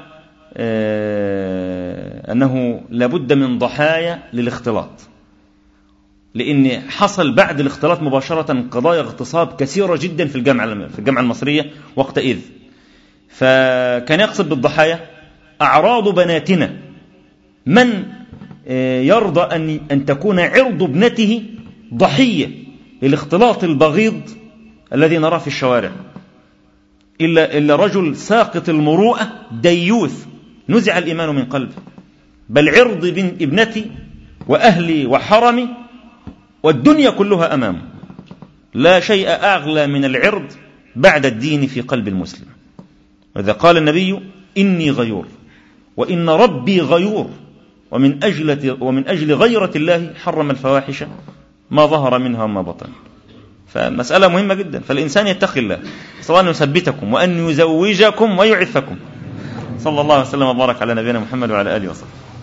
[SPEAKER 1] أنه لابد من ضحايا للاختلاط، لأن حصل بعد الاختلاط مباشرة قضايا اغتصاب كثيرة جدا في الجامعة في الجامعة المصرية وقتئذ. فكان يقصد بالضحايا أعراض بناتنا، من يرضى أن أن تكون عرض ابنته ضحية للاختلاط البغيض الذي نراه في الشوارع، إلا إلا رجل ساقط المروءة ديوث نزع الإيمان من قلبه. بل عرض ابنتي وأهلي وحرمي والدنيا كلها أمامه، لا شيء أغلى من العرض بعد الدين في قلب المسلم. وإذا قال النبي إني غيور وإن ربي غيور ومن أجل, ومن أجل غيرة الله حرم الفواحش ما ظهر منها وما بطن. فمسألة مهمة جدا، فالإنسان يتقي الله، سواء أن يثبتكم وأن يزوجكم ويعفكم. صلى الله عليه وسلم وبارك على نبينا محمد وعلى آله وصحبه.